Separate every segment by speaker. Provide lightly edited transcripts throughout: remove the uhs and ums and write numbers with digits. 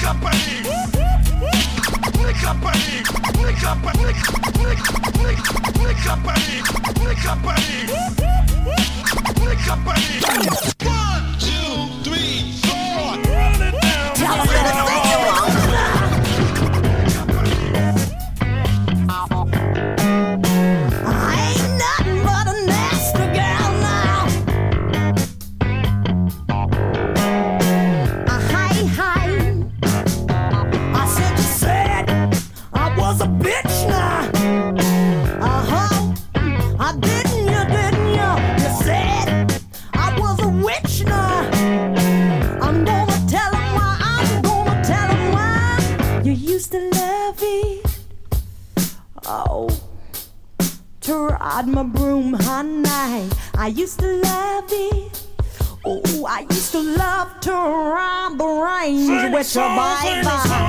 Speaker 1: Ride my broom, honey. I used to love it. Oh, I used to love to ride the range with your baby.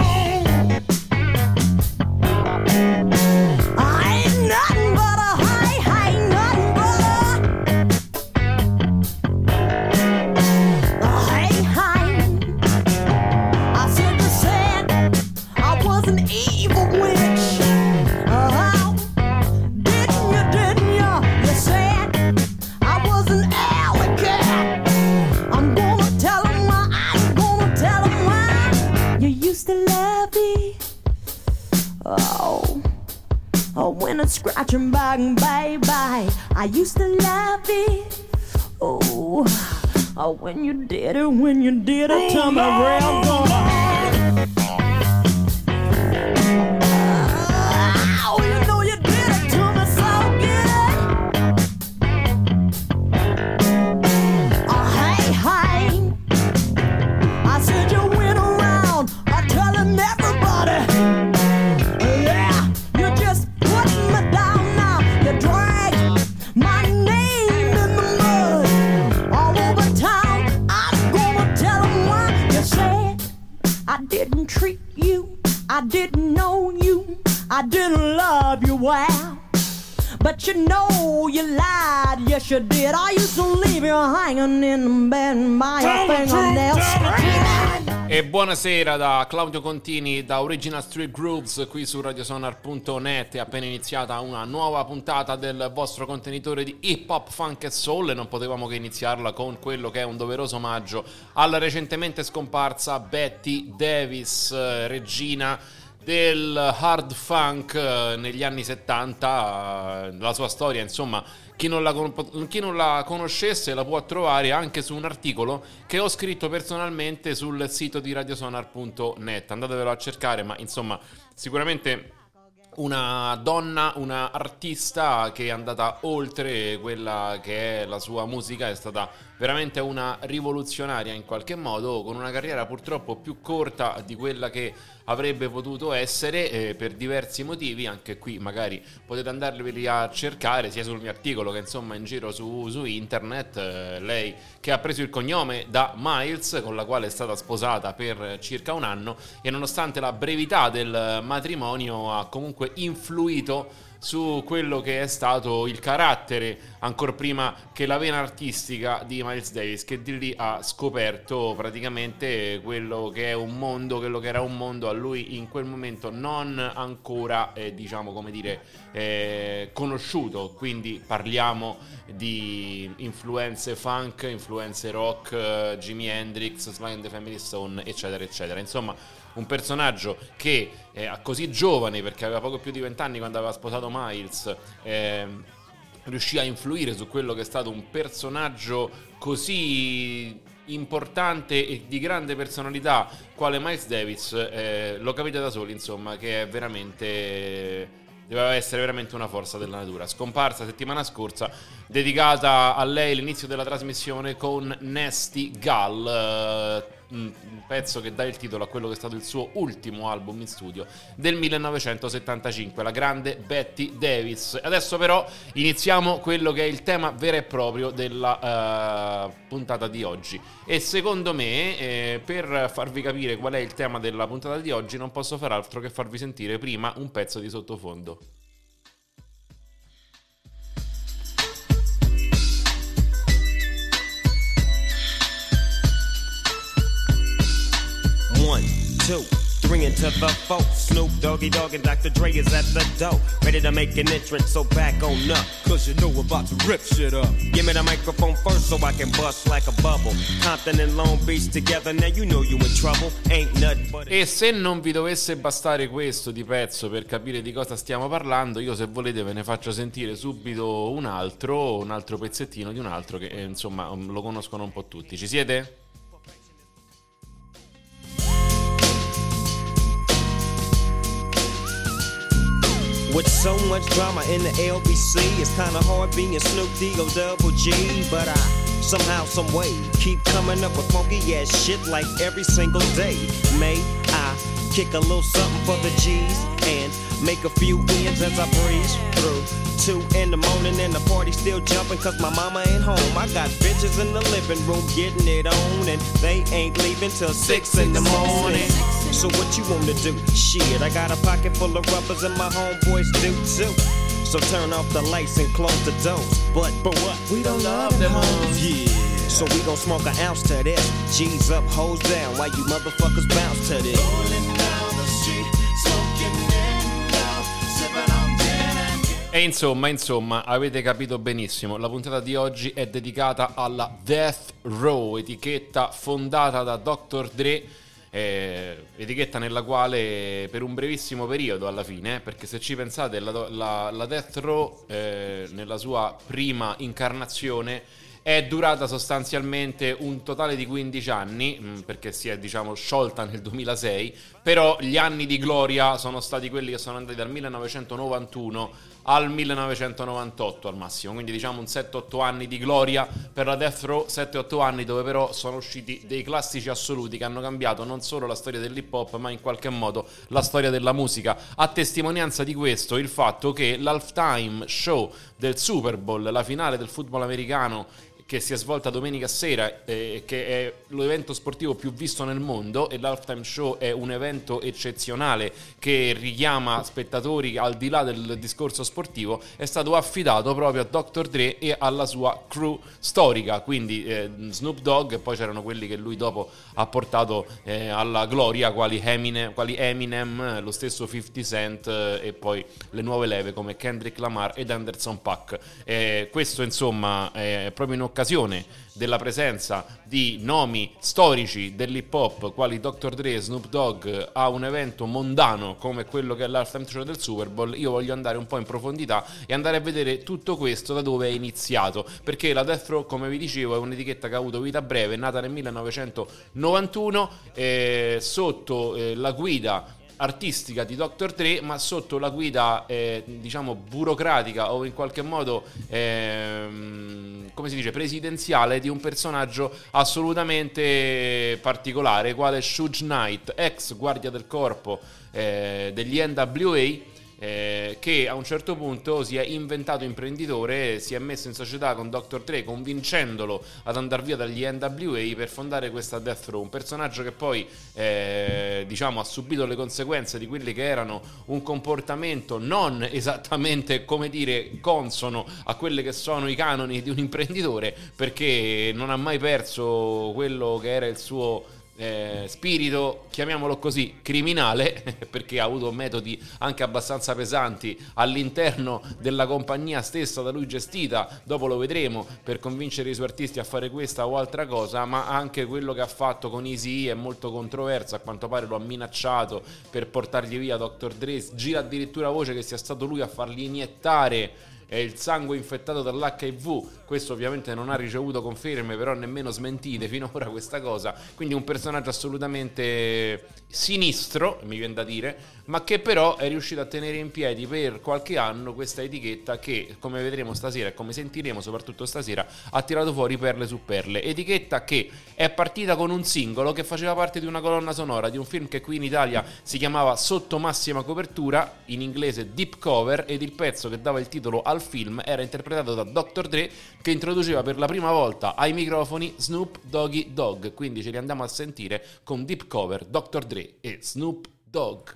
Speaker 1: I ain't nothing but a hey, nothing but a hey. I said you said I was an evil witch. Oh, when it's scratching back, baby, I used to love it. Oh, when you did it to me real good. Oh, you know you did it to me so good. Oh, hey, I said you went around telling everybody. Didn't treat you, I didn't know you, I didn't love you well. But you know you lied, yes you did. I used to leave you hanging in the bed by your fingernails.
Speaker 2: E buonasera da Claudio Contini, da Original Street Grooves, qui su radiosonar.net. È appena iniziata una nuova puntata del vostro contenitore di hip hop, funk e soul, e non potevamo che iniziarla con quello che è un doveroso omaggio alla recentemente scomparsa Betty Davis, regina del hard funk negli anni 70. La sua storia, insomma, chi non la conoscesse la può trovare anche su un articolo che ho scritto personalmente sul sito di radiosonar.net. Andatevelo a cercare, ma insomma sicuramente una donna, una artista che è andata oltre quella che è la sua musica, è stata veramente una rivoluzionaria in qualche modo, con una carriera purtroppo più corta di quella che avrebbe potuto essere per diversi motivi. Anche qui magari potete andarveli a cercare sia sul mio articolo che insomma in giro su internet. Lei che ha preso il cognome da Miles, con la quale è stata sposata per circa un anno, e nonostante la brevità del matrimonio ha comunque influito su quello che è stato il carattere, ancor prima che la vena artistica di Miles Davis, che di lì ha scoperto praticamente quello che è un mondo, quello che era un mondo a lui in quel momento non ancora diciamo, come dire, conosciuto. Quindi parliamo di influenze funk, influenze rock, Jimi Hendrix, Sly and the Family Stone, eccetera eccetera. Insomma, un personaggio che a così giovane, perché aveva poco più di 20 anni quando aveva sposato Miles, riuscì a influire su quello che è stato un personaggio così importante e di grande personalità quale Miles Davis. Lo capite da soli, insomma, che è veramente... doveva essere veramente una forza della natura. Scomparsa settimana scorsa, dedicata a lei l'inizio della trasmissione con Nasty Gal, un pezzo che dà il titolo a quello che è stato il suo ultimo album in studio del 1975, la grande Betty Davis. Adesso però iniziamo quello che è il tema vero e proprio della puntata di oggi, e secondo me per farvi capire qual è il tema della puntata di oggi non posso far altro che farvi sentire prima un pezzo di sottofondo.
Speaker 3: 2, 3 into the 4. Snoop Doggy Dogg and Dr. Dre is at the door, ready to make an entrance, so back on up.
Speaker 4: Cause you know we're about to rip shit up.
Speaker 3: Give me the microphone first so I can bust like a bubble. Compton and Long Beach together, now you know you in trouble. Ain't nothing but
Speaker 2: E se non vi dovesse bastare questo di pezzo per capire di cosa stiamo parlando, io se volete ve ne faccio sentire subito un altro pezzettino di un altro che insomma lo conoscono un po' tutti. Ci siete?
Speaker 3: With so much drama in the LBC, it's kinda hard being Snoop D-O double G. But I, somehow, someway, keep coming up with funky ass shit like every single day. May I kick a little something for the G's and make a few ends as I breeze through 2 in the morning and the party still jumping cause my mama ain't home. I got bitches in the living room getting it on and they ain't leaving till 6 in the morning. So what you wanna do? Shit, I got a pocket full of rubbers and my homeboys do too. So turn off the lights and close the doors. But what? We don't love them hoes.
Speaker 4: Yeah.
Speaker 3: So we gon' smoke an ounce to this. G's up, hoes down, while you motherfuckers bounce to this.
Speaker 4: Rolling down the street, smoking in love, sipping on gin and
Speaker 2: E insomma, avete capito benissimo, la puntata di oggi è dedicata alla Death Row, etichetta fondata da Dr. Dre, etichetta nella quale per un brevissimo periodo alla fine, perché se ci pensate la Death Row nella sua prima incarnazione è durata sostanzialmente un totale di 15 anni, perché si è sciolta nel 2006, però gli anni di gloria sono stati quelli che sono andati dal 1991 al 1998 al massimo, quindi un 7-8 anni di gloria per la Death Row, 7-8 anni dove però sono usciti dei classici assoluti che hanno cambiato non solo la storia dell'hip hop ma in qualche modo la storia della musica. A testimonianza di questo il fatto che l'halftime show del Super Bowl, la finale del football americano che si è svolta domenica sera, che è l'evento sportivo più visto nel mondo, e l'halftime show è un evento eccezionale che richiama spettatori al di là del discorso sportivo, è stato affidato proprio a Dr. Dre e alla sua crew storica, quindi Snoop Dogg, e poi c'erano quelli che lui dopo ha portato alla gloria, quali Eminem, lo stesso 50 Cent, e poi le nuove leve come Kendrick Lamar ed Anderson .Paak. Questo insomma è proprio in occasione della presenza di nomi storici dell'hip hop quali Dr. Dre, Snoop Dogg a un evento mondano come quello che è l'halftime show del Super Bowl. Io voglio andare un po' in profondità e andare a vedere tutto questo da dove è iniziato, perché la Death Row, come vi dicevo, è un'etichetta che ha avuto vita breve, è nata nel 1991 sotto la guida artistica di Dr. Dre, ma sotto la guida burocratica o in qualche modo come si dice, presidenziale di un personaggio assolutamente particolare quale Suge Knight, ex guardia del corpo degli NWA, che a un certo punto si è inventato imprenditore, si è messo in società con Dr. Dre convincendolo ad andare via dagli NWA per fondare questa Death Row, un personaggio che poi ha subito le conseguenze di quelli che erano un comportamento non esattamente, come dire, consono a quelli che sono i canoni di un imprenditore, perché non ha mai perso quello che era il suo spirito, chiamiamolo così, criminale, perché ha avuto metodi anche abbastanza pesanti all'interno della compagnia stessa da lui gestita, dopo lo vedremo, per convincere i suoi artisti a fare questa o altra cosa, ma anche quello che ha fatto con Eazy-E è molto controverso, a quanto pare lo ha minacciato per portargli via Dr. Dre, gira addirittura voce che sia stato lui a fargli iniettare il sangue infettato dall'HIV. Questo ovviamente non ha ricevuto conferme, però nemmeno smentite finora questa cosa, quindi un personaggio assolutamente sinistro, mi viene da dire, ma che però è riuscito a tenere in piedi per qualche anno questa etichetta che, come vedremo stasera e come sentiremo soprattutto stasera, ha tirato fuori perle su perle. Etichetta che è partita con un singolo che faceva parte di una colonna sonora di un film che qui in Italia si chiamava Sotto massima copertura, in inglese Deep Cover, ed il pezzo che dava il titolo al film era interpretato da Dr. Dre, che introduceva per la prima volta ai microfoni Snoop Doggy Dogg. Quindi ce li andiamo a sentire con Deep Cover, Dr. Dre e Snoop Dogg.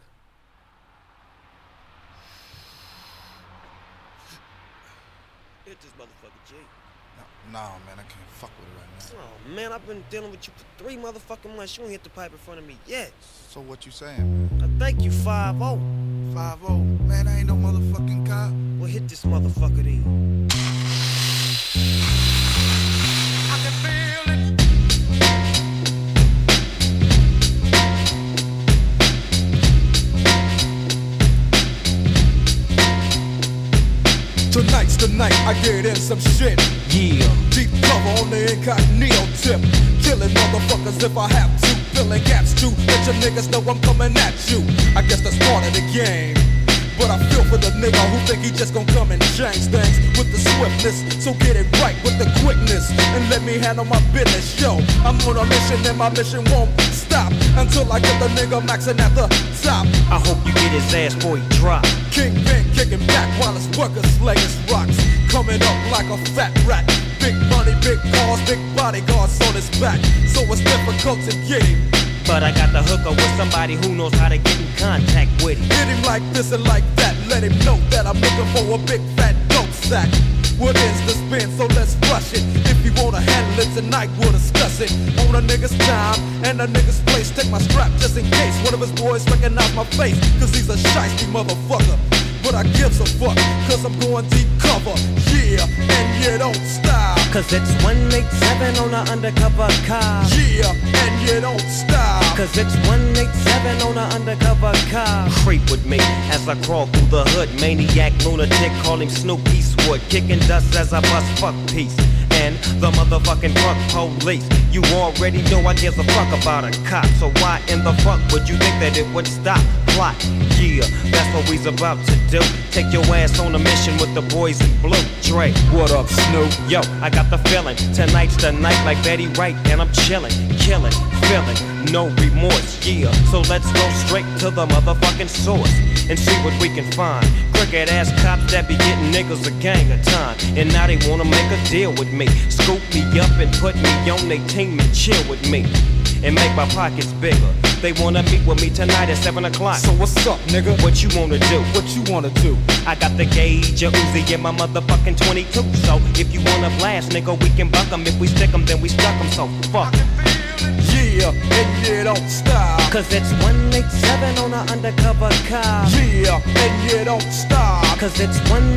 Speaker 3: Hit this motherfucker, G.
Speaker 5: Nah, man, I can't fuck with it right now.
Speaker 3: Oh, man, I've been dealing with you for 3 motherfucking months. You ain't hit the pipe in front of me yet.
Speaker 5: So what you saying, man?
Speaker 3: I thank you, 5-0.
Speaker 5: 5-0. Man, I ain't no motherfucking cop.
Speaker 3: Well, hit this motherfucker then.
Speaker 4: I can feel it.
Speaker 6: Tonight's the night I get in some shit.
Speaker 3: Yeah.
Speaker 6: Deep cover on the incognito tip. Killing motherfuckers if I have to. Filling gaps too. Let your niggas know I'm coming at you. I guess that's part of the game. But I feel for the nigga who think he just gon' come and change things with the swiftness. So get it right with the quickness and let me handle my business. Yo, I'm on a mission and my mission won't stop until I get the nigga maxing at the top.
Speaker 3: I hope you get his ass before he drop.
Speaker 6: Kingpin kicking back while his workers slaying rocks. Coming up like a fat rat. Big money, big cars, big bodyguards on his back. So it's difficult to get him.
Speaker 3: But I got the hookup with somebody who knows how to get in contact with him.
Speaker 6: Hit him like this and like that. Let him know that I'm looking for a big fat dope sack. What is the spin? So let's rush it. If you wanna handle it tonight, we'll discuss it. On a nigga's time and a nigga's place. Take my strap just in case one of his boys recognize my face. Cause he's a shiesty motherfucker. But I gives a fuck, cause I'm going deep cover. Yeah, and you don't stop.
Speaker 3: Cause it's 187 on an undercover car.
Speaker 6: Yeah, and you don't stop.
Speaker 3: Cause it's 187 on an undercover car. Creep with me as I crawl through the hood. Maniac, lunatic, call him Snoop Eastwood. Kicking dust as I bust fuck peace. And the motherfucking drug police. You already know I give a fuck about a cop. So why in the fuck would you think that it would stop? Plot, yeah, that's what we's about to do. Take your ass on a mission with the boys in blue. Dre,
Speaker 6: what up, Snoop?
Speaker 3: Yo, I got the feeling. Tonight's the night like Betty Wright. And I'm chilling, killing, feeling, no remorse, yeah. So let's go straight to the motherfucking source and see what we can find. Crooked ass cops that be getting niggas a gang of time. And now they wanna make a deal with me. Scoop me up and put me on their team and chill with me. And make my pockets bigger. They wanna meet with me tonight at 7 o'clock.
Speaker 6: So what's up, nigga?
Speaker 3: What you wanna do?
Speaker 6: What you wanna do?
Speaker 3: I got the gauge, a Uzi, and my motherfucking 22. So if you wanna blast, nigga, we can buck 'em. If we stick 'em, then we stuck 'em. So fuck.
Speaker 6: Yeah, and you don't stop.
Speaker 3: Cause it's 187 on an undercover car.
Speaker 6: Yeah, and you don't stop.
Speaker 3: Cause it's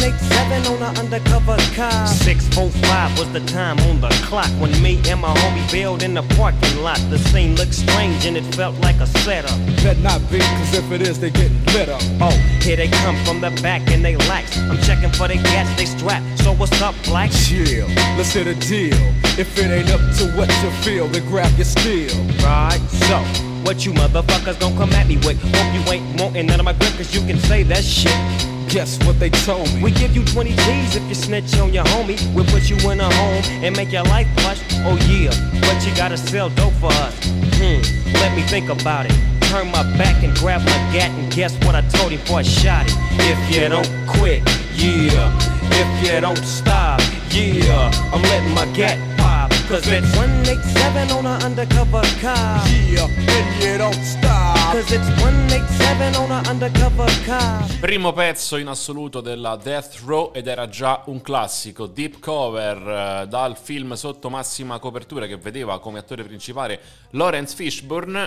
Speaker 3: 187 on an undercover car. 6:45 was the time on the clock when me and my homie bailed in the parking lot. The scene looked strange and it felt like a setup.
Speaker 6: Better not be, cause if it is, they getting lit up.
Speaker 3: Oh, here they come from the back and they lax. I'm checking for the gats, they strapped. So what's up, black?
Speaker 6: Chill, let's hit a deal. If it ain't up to what you feel, then grab your steel.
Speaker 3: Right, so what you motherfuckers gon' come at me with? Hope you ain't wanting none of my grip, cause you can say that shit.
Speaker 6: Guess what they told me?
Speaker 3: We give you 20 G's if you snitch on your homie. We'll put you in a home and make your life plush. Oh yeah, but you gotta sell dope for us. Let me think about it. Turn my back and grab my gat and guess what I told him before I shot it. If you don't quit, yeah. If you don't stop, yeah. I'm letting my gat pop. Cause it's 187 on an undercover car.
Speaker 6: Yeah, and you don't stop.
Speaker 3: Cause it's 187 on an undercover car.
Speaker 2: Primo pezzo in assoluto della Death Row ed era già un classico. Deep Cover dal film Sotto massima copertura che vedeva come attore principale Lawrence Fishburne.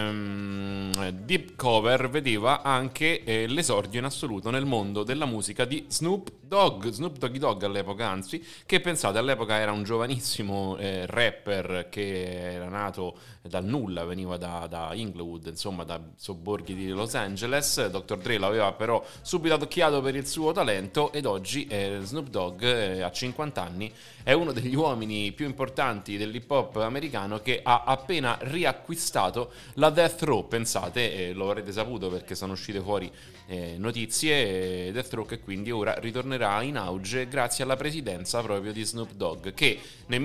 Speaker 2: Deep Cover vedeva anche l'esordio in assoluto nel mondo della musica di Snoop Doggy Dogg all'epoca, anzi, che pensate all'epoca era un giovanissimo rapper che era nato dal nulla, veniva da Inglewood, insomma da sobborghi di Los Angeles. Dr. Dre l'aveva però subito adocchiato per il suo talento ed oggi Snoop Dogg a 50 anni è uno degli uomini più importanti dell'hip hop americano che ha appena riacquistato la Death Row. Pensate, lo avrete saputo perché sono uscite fuori notizie, Death Row che quindi ora ritornerà in auge grazie alla presidenza proprio di Snoop Dogg, che nel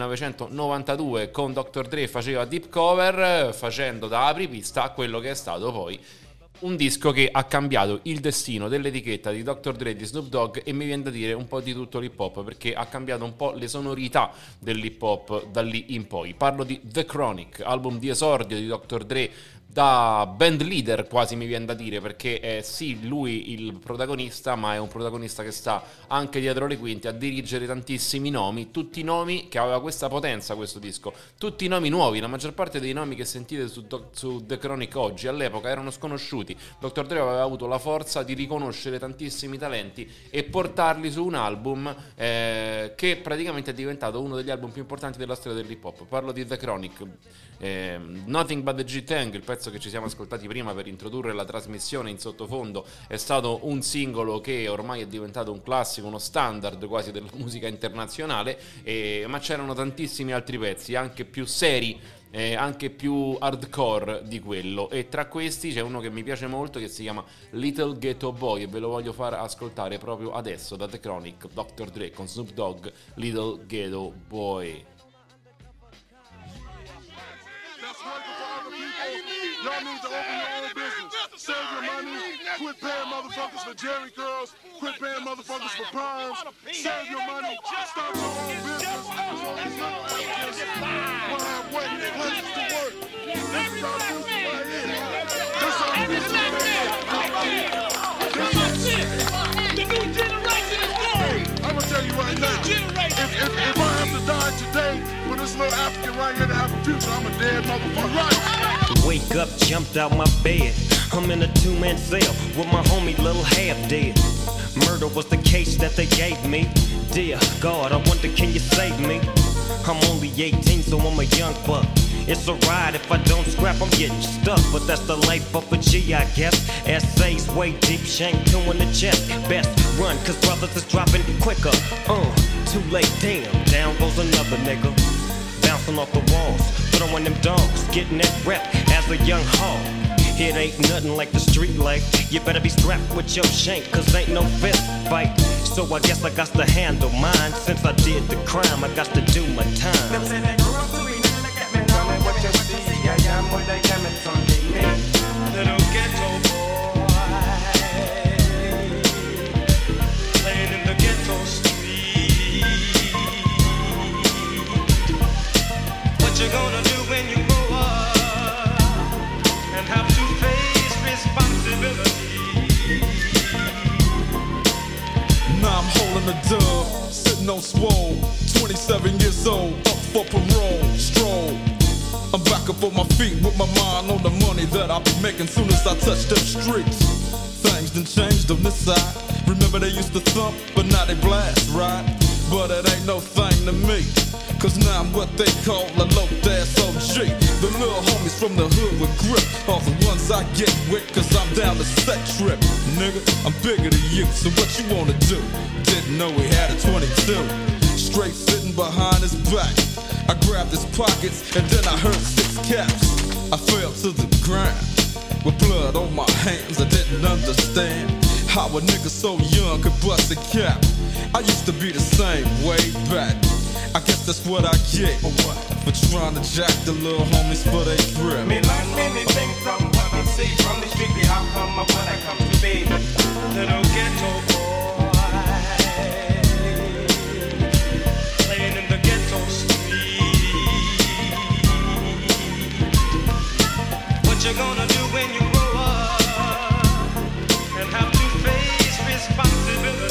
Speaker 2: 1992 con Dr. Dre faceva Deep Cover facendo da apripista a quello che è stato poi un disco che ha cambiato il destino dell'etichetta di Dr. Dre, di Snoop Dogg, e mi viene da dire un po' di tutto l'hip hop, perché ha cambiato un po' le sonorità dell'hip hop da lì in poi. Parlo di The Chronic, album di esordio di Dr. Dre da band leader, quasi mi viene da dire, perché è sì lui il protagonista, ma è un protagonista che sta anche dietro le quinte a dirigere tantissimi nomi, tutti nomi che aveva questa potenza questo disco, tutti nomi nuovi. La maggior parte dei nomi che sentite su The Chronic oggi all'epoca erano sconosciuti. Dr. Dre aveva avuto la forza di riconoscere tantissimi talenti e portarli su un album che praticamente è diventato uno degli album più importanti della storia dell'hip hop. Parlo di The Chronic. Nothing But The G-Tang, il pezzo che ci siamo ascoltati prima per introdurre la trasmissione in sottofondo, è stato un singolo che ormai è diventato un classico, uno standard quasi della musica internazionale, ma c'erano tantissimi altri pezzi anche più seri, anche più hardcore di quello, e tra questi c'è uno che mi piace molto che si chiama Little Ghetto Boy, e ve lo voglio far ascoltare proprio adesso da The Chronic, Dr. Dre con Snoop Dogg, Little Ghetto Boy.
Speaker 7: Y'all need to open your own business. Save your money. Quit paying motherfuckers for Jerry curls. Quit paying motherfuckers for perms. Save your money. Start your own business. There's all these young Africans will have waiting places to work. This is our business right here. This is our business right here.
Speaker 4: The new generation is born.
Speaker 7: I'm gonna tell you right now. If I have to die today for this little African right here to have a future, I'm a dead motherfucker. Right.
Speaker 3: Wake up, jumped out my bed. I'm in a two-man cell with my homie Lil Half Dead. Murder was the case that they gave me. Dear God, I wonder can you save me? I'm only 18, so I'm a young buck. It's a ride, if I don't scrap, I'm getting stuck. But that's the life of a G, I guess. Essays way deep, shank two in the chest. Best run, cause brothers is dropping quicker. Too late, damn, down goes another nigga. Bouncing off the walls, throwing them dogs, getting that rep as a young hog. It ain't nothing like the street life. You better be strapped with your shank, cause ain't no fist fight. So I guess I got to handle mine. Since I did the crime, I got to do my time.
Speaker 8: Them say they grew up to be niggas that get me. Tell me what you see, I am what they am, it's on me.
Speaker 4: Little ghetto boy, playing in the ghetto street. What you gonna do when you grow up and have to face responsibility?
Speaker 6: Now I'm holding the dub, sitting on swole, 27 years old, up for parole, stroll. I'm back up on my feet with my mind on the money that I'll be making soon as I touch them streets. Things done changed on this side. Remember they used to thump, but now they blast, right? But it ain't no thing to me, cause now I'm what they call a low-ass OG. The little homies from the hood with grip are the ones I get with, cause I'm down the set trip. Nigga, I'm bigger than you, so what you wanna do? Didn't know we had a 22. Straight sitting behind his back, I grabbed his pockets and then I heard 6 caps. I fell to the ground with blood on my hands. I didn't understand how a nigga so young could bust a cap. I used to be the same way back. I guess that's what I get for trying to jack the little homies for they grip.
Speaker 8: Me learn many things from what I see from the street, the outcome of what I come to be.
Speaker 4: Little ghetto boy, playing in the ghetto street. What you gonna do when you grow up and have to face responsibility?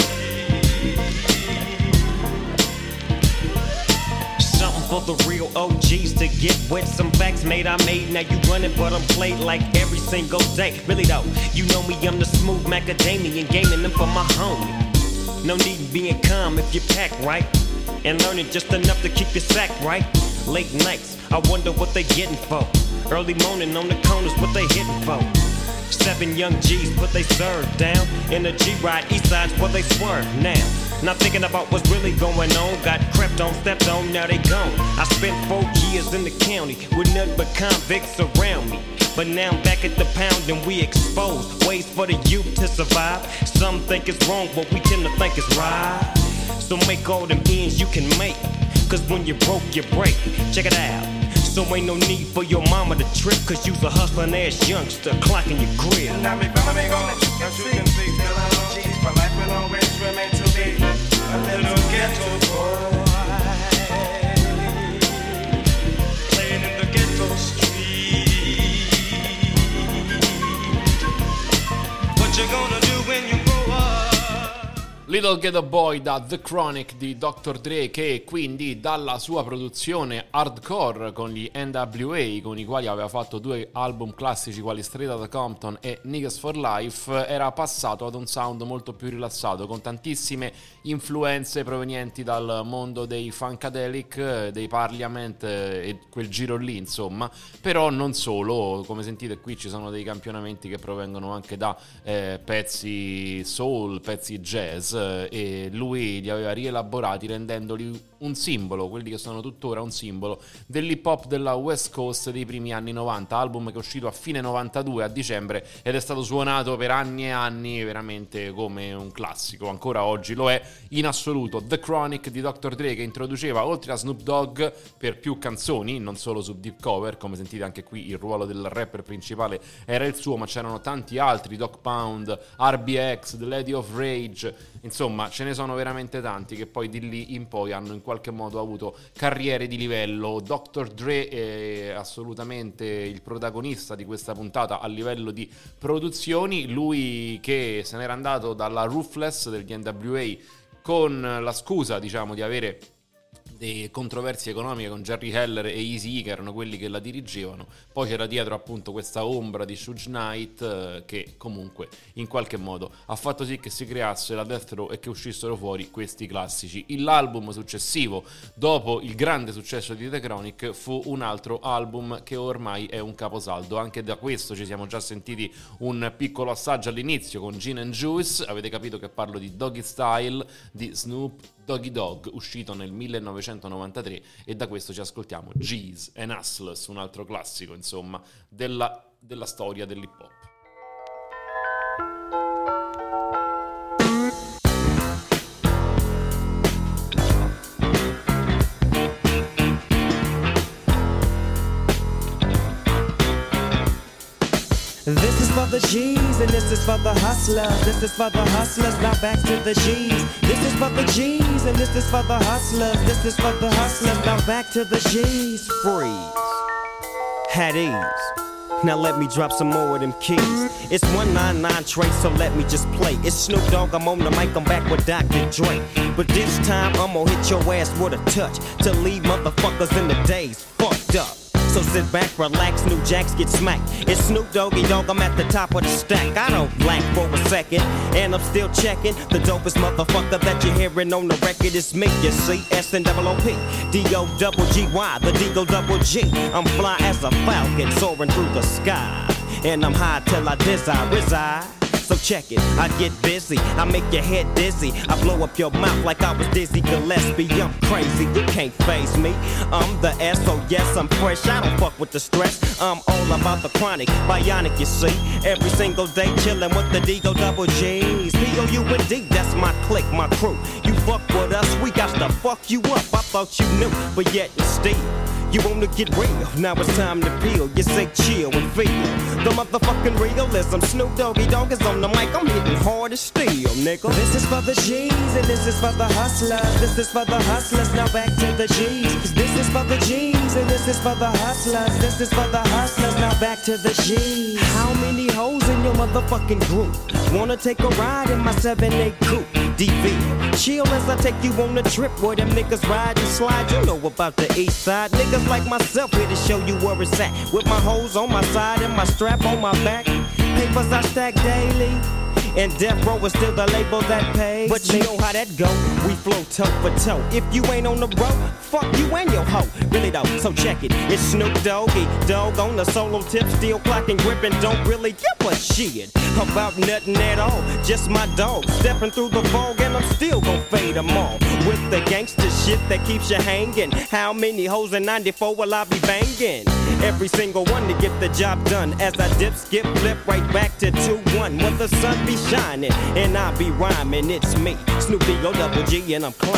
Speaker 3: Something for the real OGs to get with. Some facts made I made, now you running, but I'm played like every single day. Really though, you know me, I'm the smooth macadamian, gaming them for my homie. No need in being calm if you pack right, and learning just enough to keep your sack right. Late nights, I wonder what they getting for. Early morning on the corners, what they hitting for. 7 young G's put they serve down in the G-Ride, east side's where they swerve now. Not thinking about what's really going on. Got crept on, stepped on, now they gone. I spent 4 years in the county with nothing but convicts around me. But now I'm back at the pound and we exposed ways for the youth to survive. Some think it's wrong, but we tend to think it's right. So make all them ends you can make, cause when you're broke, you break. Check it out. So ain't no need for your mama to trip, cause you's a hustling ass youngster clocking your grill.
Speaker 8: Now remember me gonna you can see still I don't cheat, but life will always remain to be a little ghetto boy playing in the ghetto street. What you gonna do when you grow up?
Speaker 2: Little Ghetto Boy da The Chronic di Dr. Dre, che quindi dalla sua produzione hardcore con gli NWA, con i quali aveva fatto 2 album classici quali Straight Outta Compton e Niggas for Life, era passato ad un sound molto più rilassato, con tantissime influenze provenienti dal mondo dei Funkadelic, dei Parliament e quel giro lì, insomma. Però non solo, come sentite qui ci sono dei campionamenti che provengono anche da pezzi soul, pezzi jazz, e lui li aveva rielaborati rendendoli un simbolo, quelli che sono tuttora un simbolo dell'hip hop della West Coast dei primi anni 90, album che è uscito a fine 92 a dicembre ed è stato suonato per anni e anni veramente come un classico, ancora oggi lo è in assoluto. The Chronic di Dr. Dre, che introduceva oltre a Snoop Dogg per più canzoni, non solo su deep cover, come sentite anche qui il ruolo del rapper principale era il suo, ma c'erano tanti altri, Dog Pound, RBX, The Lady of Rage, insomma ce ne sono veramente tanti che poi di lì in poi hanno in qualche modo avuto carriere di livello. Dr. Dre è assolutamente il protagonista di questa puntata a livello di produzioni, lui che se n'era andato dalla Ruthless degli NWA con la scusa, diciamo, di avere delle controversie economiche con Jerry Heller e Eazy-E, che erano quelli che la dirigevano. Poi c'era dietro appunto questa ombra di Suge Knight che comunque in qualche modo ha fatto sì che si creasse la Death Row e che uscissero fuori questi classici. L'album successivo dopo il grande successo di The Chronic fu un altro album che ormai è un caposaldo. Anche da questo ci siamo già sentiti un piccolo assaggio all'inizio con Gin and Juice, avete capito che parlo di Doggy Style di Snoop Doggy Dogg, uscito nel 1993, e da questo ci ascoltiamo G's and Hustlers, un altro classico insomma della storia dell'hip hop.
Speaker 3: This is for the G's and this is for the hustlers. This is for the hustlers, now back to the G's. This is for the G's and this is for the hustlers. This is for the hustlers, now back to the G's.
Speaker 9: Freeze. Had ease. Now let me drop some more of them keys. It's 199 Trey, so let me just play. It's Snoop Dogg, I'm on the mic, I'm back with Dr. Dre. But this time I'm gonna hit your ass with a touch to leave motherfuckers in the days fucked up. So sit back, relax, new jacks get smacked. It's Snoop Doggy Dogg, I'm at the top of the stack. I don't blank for a second, and I'm still checking. The dopest motherfucker that you're hearing on the record is me, you see. S-N-O-O-P, D-O-double-G-Y, the D-O-double-G. I'm fly as a falcon soaring through the sky, and I'm high till I reside. So check it, I get busy, I make your head dizzy, I blow up your mouth like I was Dizzy Gillespie. I'm crazy, you can't faze me. I'm the S, oh yes, I'm fresh, I don't fuck with the stress. I'm all about the chronic, bionic, you see. Every single day chillin' with the D-O-double-G's. P-O-U-N-D, that's my clique, my crew. You fuck with us, we got to fuck you up. I thought you knew, but yet you still. You wanna get real, now it's time to peel. You say chill and feel the motherfucking realism. Snoop Doggy Dogg is on the mic, I'm hitting hard as steel, nigga.
Speaker 3: This is for the G's and this is for the hustlers. This is for the hustlers, now back to the G's. This is for the G's and this is for the hustlers. This is for the hustlers, now back to the G's.
Speaker 9: How many hoes in your motherfucking group wanna take a ride in my 7-8 coupe? DV, chill as I take you on a trip where them niggas ride and slide. You know about the east side. Niggas like myself here to show you where it's at. With my hoes on my side and my strap on my back. Papers I stack daily. And Death Row is still the label that pays. But you know how that go, we flow toe for toe. If you ain't on the road, fuck you and your hoe. Really though, so check it. It's Snoop Doggy Dogg on the solo tip, still clocking, gripping, don't really give a shit about nothing at all. Just my dog stepping through the fog, and I'm still gon' fade them all with the gangster shit that keeps you hanging. How many hoes in 94 will I be banging? Every single one to get the job done. As I dip, skip, flip right back to 2-1. When the sun be shining and I be rhyming, it's me, Snoop D-O-double-G, and I'm climbing.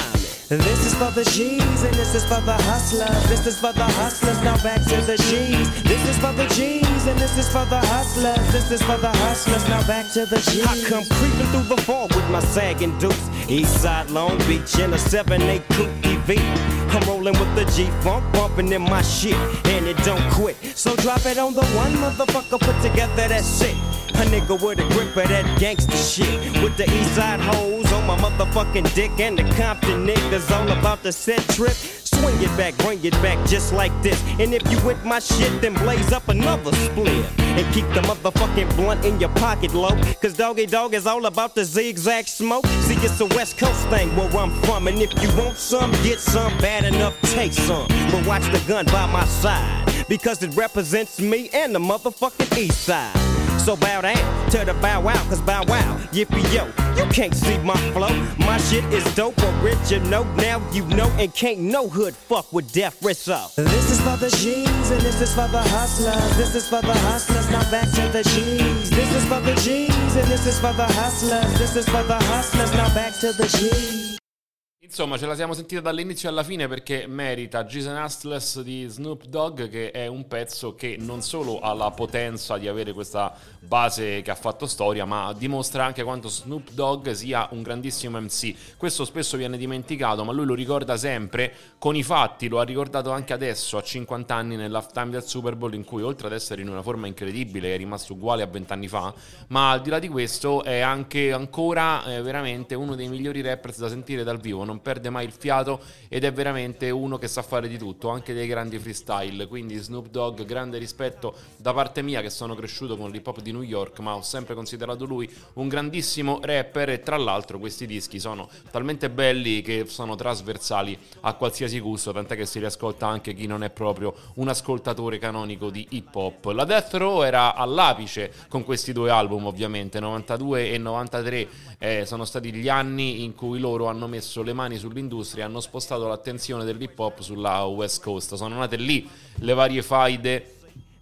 Speaker 9: This is for the G's and this is for the hustlers. This is for the hustlers, now back to the G's. This is for the G's and this is for the hustlers. This is for the hustlers, now back to the G's. I come creeping through the fall with my sagging dukes. Eastside Long Beach in a 7-8 coupe EV. I'm rolling with the G-Funk, bumping in my shit, and it don't quit. So drop it on the one motherfucker, put together that shit. A nigga with a grip of that gangsta shit. With the Eastside hoes on my motherfucking dick, and the Compton niggas all about the set trip. Swing it back, bring it back just like this. And if you with my shit, then blaze up another split. And keep the motherfucking blunt in your pocket low. Cause Doggy Dog is all about the zigzag smoke. See, it's a West Coast thing where I'm from. And if you want some, get some. Bad enough, take some. But watch the gun by my side, because it represents me and the motherfucking East Side. So bow down to the bow wow, cause bow wow, yippee yo, you can't see my flow. My shit is dope, original, now you know, and can't no hood fuck with Death Rizzo. This is for the G's and this is for the hustlers. This is for the hustlers, now back to the G's. This is for the G's and this is for the hustlers. This is for the hustlers, now back to the G's.
Speaker 2: Insomma, ce la siamo sentita dall'inizio alla fine perché merita G's and Hustlers di Snoop Dogg, che è un pezzo che non solo ha la potenza di avere questa base che ha fatto storia, ma dimostra anche quanto Snoop Dogg sia un grandissimo MC. Questo spesso viene dimenticato, ma lui lo ricorda sempre con i fatti. Lo ha ricordato anche adesso, a 50 anni, nell'halftime del Super Bowl, in cui oltre ad essere in una forma incredibile, è rimasto uguale a 20 anni fa, ma al di là di questo è anche ancora veramente uno dei migliori rappers da sentire dal vivo. Non perde mai il fiato ed è veramente uno che sa fare di tutto, anche dei grandi freestyle. Quindi Snoop Dogg, grande rispetto da parte mia, che sono cresciuto con l'hip hop di New York, ma ho sempre considerato lui un grandissimo rapper. E tra l'altro questi dischi sono talmente belli che sono trasversali a qualsiasi gusto, tant'è che si riascolta anche chi non è proprio un ascoltatore canonico di hip hop. La Death Row era all'apice con questi due album, ovviamente 92 e 93 sono stati gli anni in cui loro hanno messo le mani sull'industria, hanno spostato l'attenzione dell'hip hop sulla West Coast. Sono nate lì le varie faide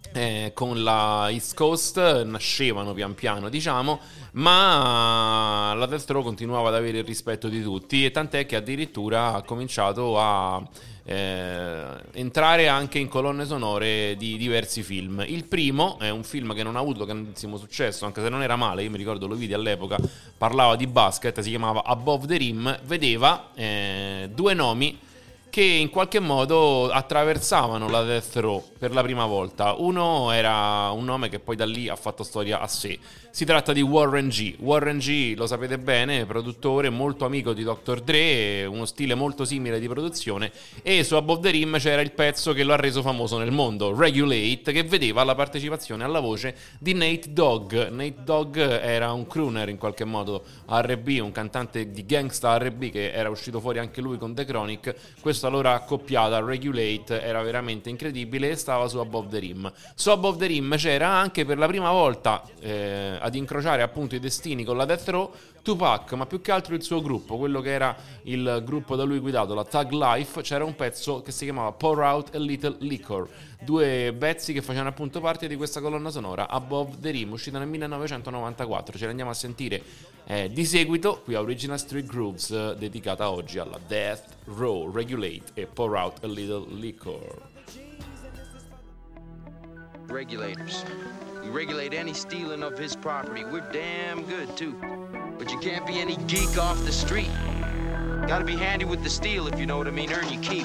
Speaker 2: con la East Coast, nascevano pian piano, diciamo, ma la Death Row continuava ad avere il rispetto di tutti, e tant'è che addirittura ha cominciato a entrare anche in colonne sonore di diversi film. Il primo è un film che non ha avuto grandissimo successo, anche se non era male, io mi ricordo lo vidi all'epoca, parlava di basket, si chiamava Above the Rim, vedeva due nomi che in qualche modo attraversavano la Death Row per la prima volta. Uno era un nome che poi da lì ha fatto storia a sé. Si tratta di Warren G. Warren G, lo sapete bene, produttore molto amico di Dr. Dre, uno stile molto simile di produzione, e su Above the Rim c'era il pezzo che lo ha reso famoso nel mondo, Regulate, che vedeva la partecipazione alla voce di Nate Dogg. Nate Dogg era un crooner in qualche modo R&B, un cantante di gangsta R&B che era uscito fuori anche lui con The Chronic. Questa allora accoppiata, Regulate, era veramente incredibile e stava su Above the Rim. Su Above the Rim c'era anche per la prima volta ad incrociare appunto i destini con la Death Row Tupac, ma più che altro il suo gruppo, quello che era il gruppo da lui guidato, la Thug Life. C'era un pezzo che si chiamava Pour Out a Little Liquor, due pezzi che facevano appunto parte di questa colonna sonora Above the Rim, uscita nel 1994. Ce l'andiamo a sentire di seguito qui a Original Street Grooves, dedicata oggi alla Death Row, Regulate e Pour Out a Little Liquor.
Speaker 10: Regulators. We regulate any stealing of his property. We're damn good, too. But you can't be any geek off the street. Gotta be handy with the steel, if you know what I mean. Earn your keep.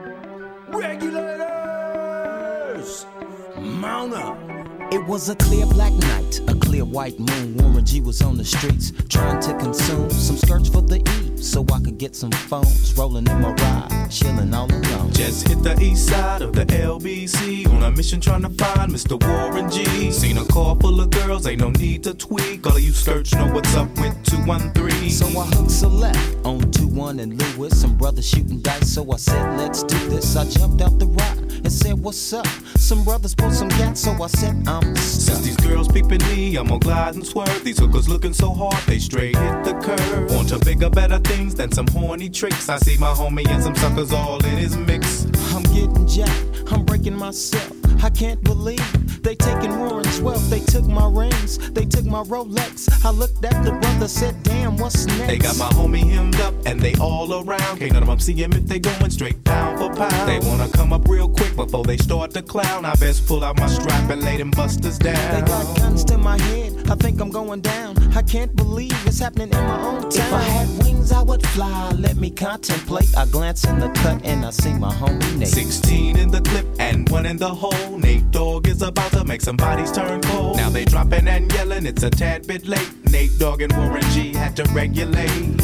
Speaker 11: Regulators! Mount up! It was a clear black night, a clear white moon. Warren G was on the streets, trying to consume some skirts for the E, so I could get some phones. Rolling in my ride, chilling all alone.
Speaker 12: Just hit the east side of the LBC, on a mission trying to find Mr. Warren G. Seen a car full of girls, ain't no need to tweak. All of you skirts know what's up with 213.
Speaker 11: So I hooked select on 21 and Lewis. Some brothers shooting dice, so I said, let's do this. I jumped out the ride and said, what's up? Some brothers pulled some gas, so I said, I'm
Speaker 12: since these girls peeping me, I'm gonna glide and swerve. These hookers looking so hard, they straight hit the curve. On to bigger, better things than some horny tricks. I see my homie and some suckers all in his mix.
Speaker 11: I'm getting jacked, I'm breaking myself. I can't believe they taking Warren's wealth. They took my rings, they took my Rolex. I looked at the brother, said, damn, damn, what's next?
Speaker 12: They got my homie hemmed up and they all around. Can't none of them see him if they going straight pound for pound. They wanna come up real quick before they start to clown. I best pull out my strap and lay them busters down.
Speaker 11: They got guns to my head, I think I'm going down. I can't believe it's happening in my own town. If I had wings, I would fly, let me contemplate. I glance in the cut and I see my homie Nate.
Speaker 12: 16 in the clip and 1 in the hole. Nate Dogg is about to make some bodies turn cold. Now they dropping and yelling, it's a tad bit late. Nate Dogg and Warren G had to regulate.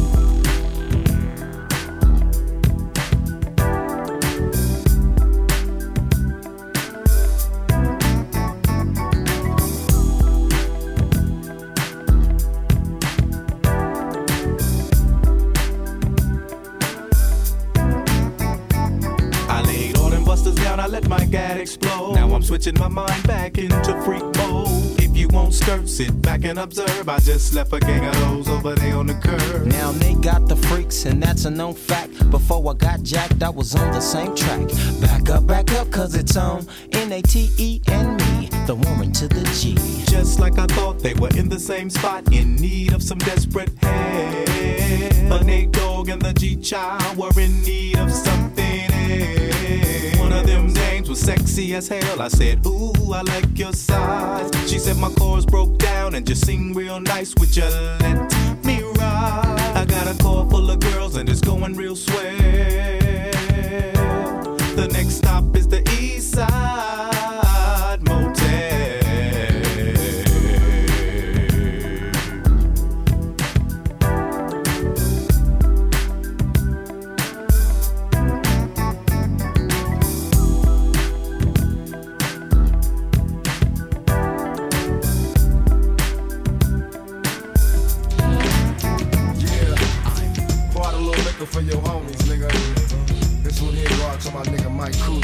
Speaker 12: I let my gad explode. Now I'm switching my mind back into freak mode. If you won't skirt, sit back and observe. I just left a gang of those over there on the curb.
Speaker 11: Now they got the freaks and that's a known fact. Before I got jacked, I was on the same track. Back up, cause it's on N-A-T-E and me, the woman to the G.
Speaker 12: Just like I thought, they were in the same spot, in need of some desperate help. But Nate Dogg and the G-Child were in need of something else. One of them dames was sexy as hell. I said, ooh, I like your size. She said my chords broke down and just sing real nice. Would you let me ride? I got a car full of girls and it's going real swell. The next stop is the East Side Motel.
Speaker 5: For your homies, nigga. This one here go out to my nigga Mike Cooley.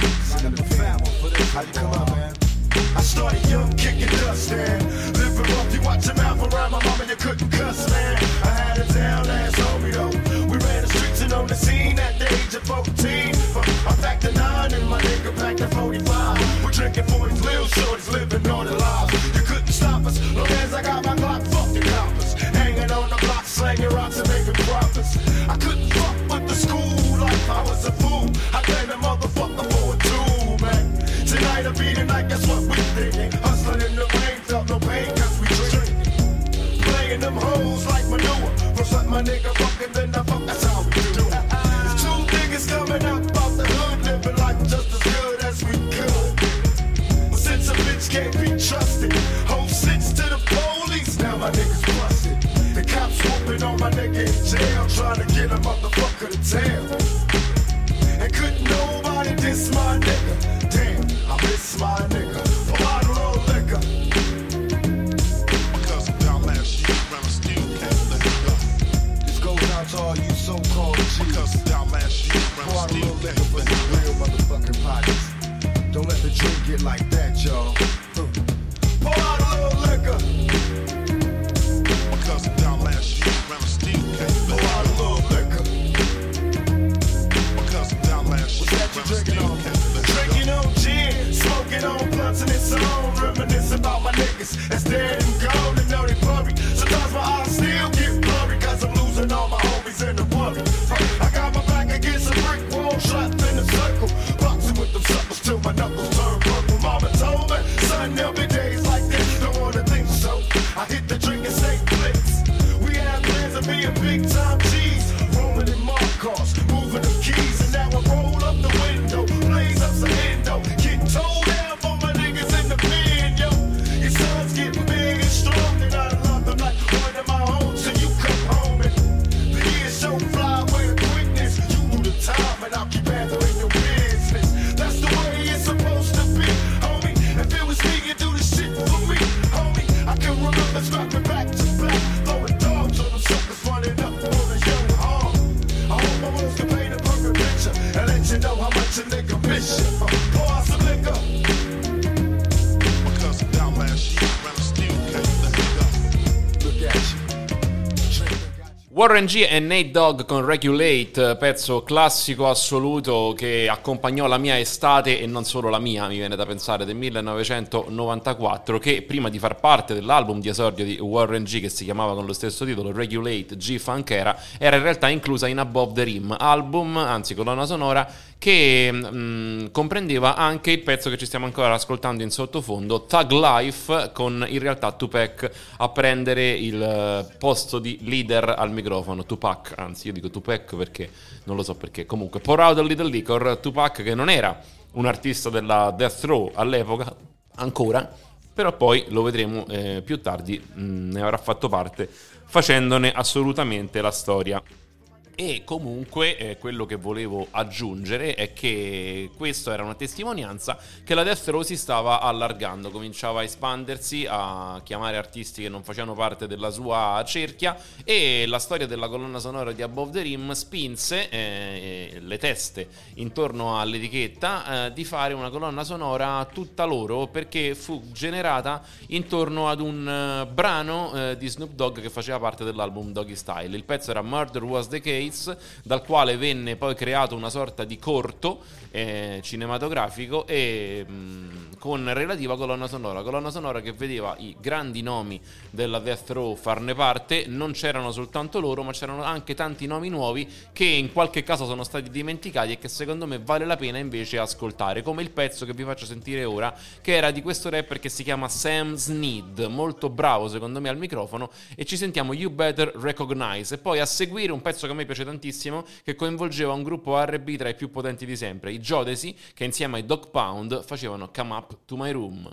Speaker 5: How you come out, man? I started young, kicking dust, man. Living rough, you watch your mouth around my mama, you couldn't cuss, man. I had a down ass homie, though. We ran the streets and on the scene at the age of 14. I packed a 9 and my nigga packed a 45. We're drinking 40s, little shorties, living on the lives. You couldn't stop us, long as I got my Glock, fuck the coppers. Hanging on the block, slanging rocks and making profits. I couldn't fuck with the school life, I was a fool. I blame the motherfucker for a tool, man. Tonight will be the night, that's what we thinking. Hustling in the rain, felt no pain, cause we drinking. Playing them hoes like manure. First let my nigga fucking, then I fuck, that's how we do it. There's 2 niggas coming up out the hood, living life just as good as we could. But since a bitch can't be trusted, whole sits to the police, now my niggas busted. The cops whooping on my nigga in jail, trying to get a motherfucker to tell. And couldn't nobody diss my nigga. Damn, I miss my nigga. A bottle of liquor. Because of y'all last year, I still can't let it go. This goes out to all you so-called G's. Because of y'all last year, I still can't let it go. Real motherfucking pockets. Don't let the drink get like that, y'all. Pour out a little liquor. Because of y'all last year, I still can't let it go. Pour out a little liquor. Because of y'all last year, I still can't let it go. Drinking on gin, smoking on blunts and it's on. Reminisce about my niggas that's dead and gone and know they blurry. Sometimes my eyes still get blurry cause I'm losing all my homies in the worry. I got my back against a brick wall, trapped in a circle. Boxing with them suckers till my knuckles turn purple. Mama told me,
Speaker 2: Warren G e Nate Dogg con Regulate, pezzo classico assoluto che accompagnò la mia estate e non solo la mia, mi viene da pensare, del 1994, che prima di far parte dell'album di esordio di Warren G, che si chiamava con lo stesso titolo Regulate G-Funk, era in realtà inclusa in Above the Rim, album, anzi colonna sonora, che comprendeva anche il pezzo che ci stiamo ancora ascoltando in sottofondo, Thug Life, con in realtà Tupac a prendere il posto di leader al microfono. Tupac, anzi io dico Tupac perché non lo so perché. Comunque, Pour Out a Little Liquor, Tupac che non era un artista della Death Row all'epoca ancora, però poi lo vedremo più tardi, ne avrà fatto parte facendone assolutamente la storia. E comunque quello che volevo aggiungere è che questo era una testimonianza che la Death Row si stava allargando, cominciava a espandersi, a chiamare artisti che non facevano parte della sua cerchia, e la storia della colonna sonora di Above the Rim spinse le teste intorno all'etichetta di fare una colonna sonora tutta loro, perché fu generata intorno ad un brano di Snoop Dogg che faceva parte dell'album Doggy Style. Il pezzo era Murder Was the Case, dal quale venne poi creato una sorta di corto cinematografico e con relativa colonna sonora che vedeva i grandi nomi della Death Row farne parte. Non c'erano soltanto loro, ma c'erano anche tanti nomi nuovi che in qualche caso sono stati dimenticati e che secondo me vale la pena invece ascoltare, come il pezzo che vi faccio sentire ora, che era di questo rapper che si chiama Sam Snead, molto bravo secondo me al microfono, e ci sentiamo You Better Recognize, e poi a seguire un pezzo che a me piace tantissimo, che coinvolgeva un gruppo R&B tra i più potenti di sempre, i Jodeci, che insieme ai Dog Pound facevano Come Up to My Room.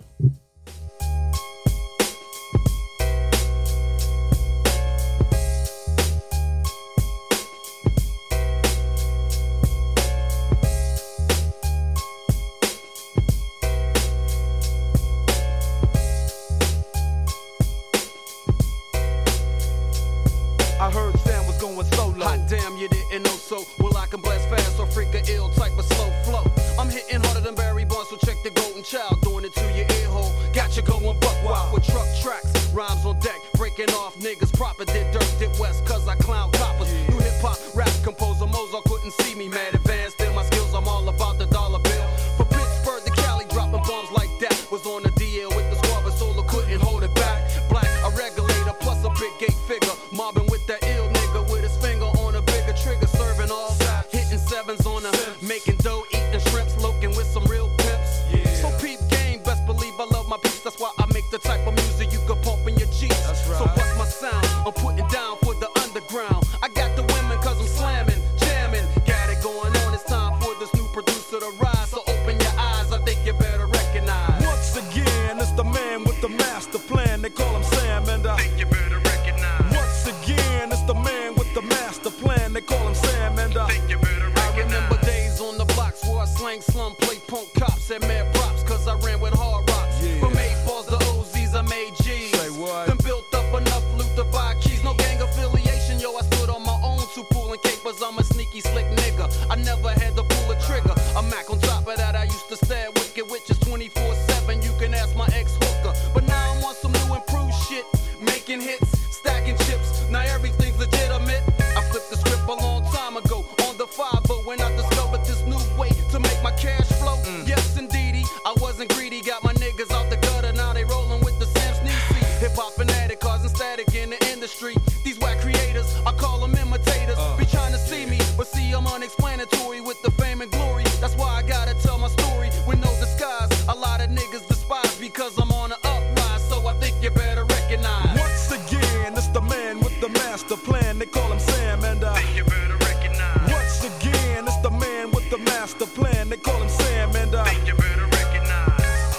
Speaker 6: I heard Sam was going solo. Hot damn, you didn't know so. Well, I can blast fast or freak a ill type of slow flow. I'm hitting harder than Barry Bonds, so check the Golden Child. Doing it to your ear hole. Got you going buck wild with truck tracks. Rhymes on deck, breaking off niggas. Proper did dirt, did west, cause I clown coppers. New hip hop, rap composer, Mozart couldn't see me. Mad advanced in my skills, I'm all about the dollar bill. From Pittsburgh to Cali, dropping bombs like that. Was on the DL with the squad, but Solo couldn't hold it back. Black, a regulator, plus a big gate figure. Mobbing with that ill nigga with his finger on a bigger trigger. Serving all, hitting sevens on a, making dough, eating shrimps, loking with some real pimps. So peep game, best believe I love my peace. That's why I make the type of music you could pump in your Jeeps. So what's my sound? I'm putting down for the underground. I got the women cause I'm slamming, jamming. Got it going on, it's time for this new producer to rise. So open your eyes, I think you better recognize. Once again, it's the man with the master plan. They call him Sam and I think you better recognize. Once again, it's the man with the master plan. They call him Sam and I think you better recognize. I remember days on the blocks where I slang slum, play punk cops, and mad props cause I ran with hard rocks. From 8 balls to OZs, I made G's. Say what? Then built up enough loot to buy keys. No gang affiliation, yo, I stood on my own two pulling capers. I'm a sneaky slick nigga. I never had to pull a trigger. A Mac on top of that, I used to stare at wicked witches 24/7. You can ask my ex-hooker. But now I'm on some new improved shit. Making hits, stacking chips. Now everything's legitimate. I flipped the script a long time ago on the 5, but when I discovered this new way to make my cash flow, yes indeedy, I wasn't greedy. Got my niggas out the gutter, now they rolling with the Sam Snead. Hip hop fanatic, causing static in the industry. These whack creators, I call them imitators. Be trying to see me, but see I'm unexplanatory with the fame and glory. That's why I gotta tell my story with no disguise. A lot of niggas despise because I'm on the uprise, so I think you better recognize. Once again, it's the man with the master plan. They call him Sam and I think you better recognize. Once again, it's the man with the master plan. They call him Sam and I think you better recognize.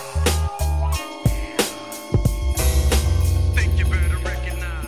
Speaker 6: Think you better recognize.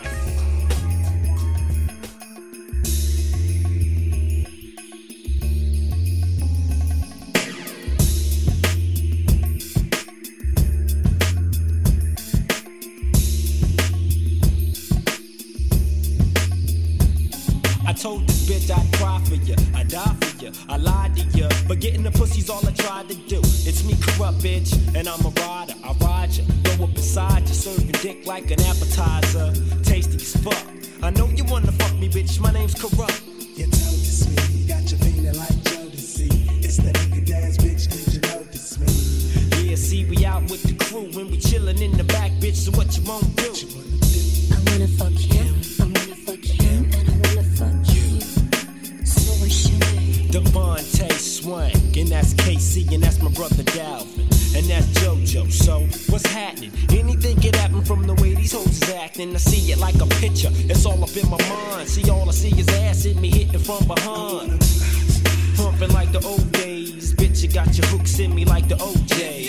Speaker 11: I told this bitch I'd cry for you, I'd die for you, I lied to you, but getting the pussy's all I tried to do. It's me, corrupt bitch, and I'm a rider. I ride you, go up beside you, serving dick like an appetizer, tasty as fuck. I know you wanna fuck me me, bitch, my name's Corrupt.
Speaker 13: You notice me, got you feeling like Jodeci. It's the nigga dance, bitch, did you notice me?
Speaker 11: Yeah, see, we out with the crew and we chillin' in the back, bitch, so what you wanna do?
Speaker 14: I wanna fuck him, I wanna fuck him, and I wanna fuck you. So what's your name?
Speaker 11: Devontae Swank, and that's KC, and that's my brother Dalvin, and that's JoJo. So what's happening? Anything can happen from the way these hoes is acting. I see it like a picture, it's all up in my mind. See, all I see is ass hit me hitting from behind. Pumping like the old days, bitch, you got your hooks in me like the OJ.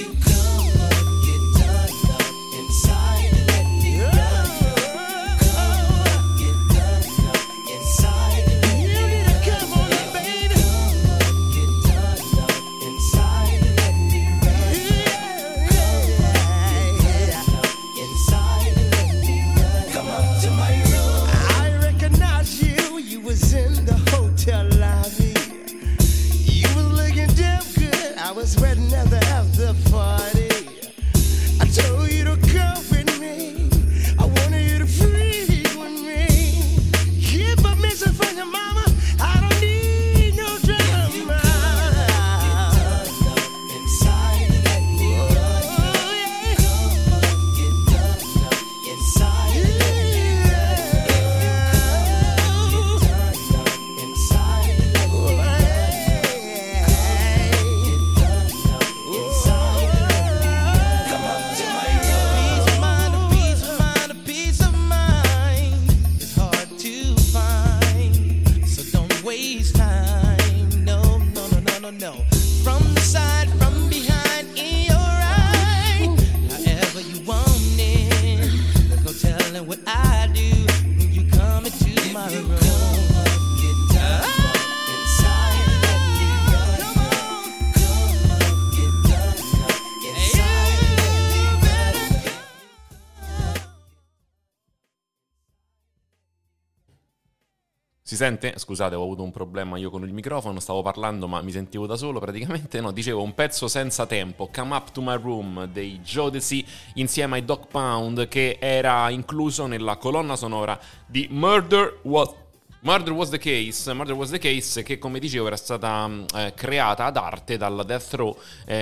Speaker 13: Sweating at the after party. I told you to come with me. I wanted you to freak with me. Keep a message from your mama. I don't need no drama. Inside and let me oh, yeah. Get done up inside and let me inside and let me no. From the side, from behind, in your eye. However you want it. There's no telling what I do when you come into my room. Get down inside and let me run. Come on, get down inside and let me run.
Speaker 2: Si sente? Scusate, ho avuto un problema io con il microfono, stavo parlando ma mi sentivo da solo praticamente. No, dicevo un pezzo senza tempo, Come Up to My Room dei Jodeci insieme ai Dog Pound, che era incluso nella colonna sonora di Murder Was the Case, che come dicevo era stata creata ad arte dalla Death Row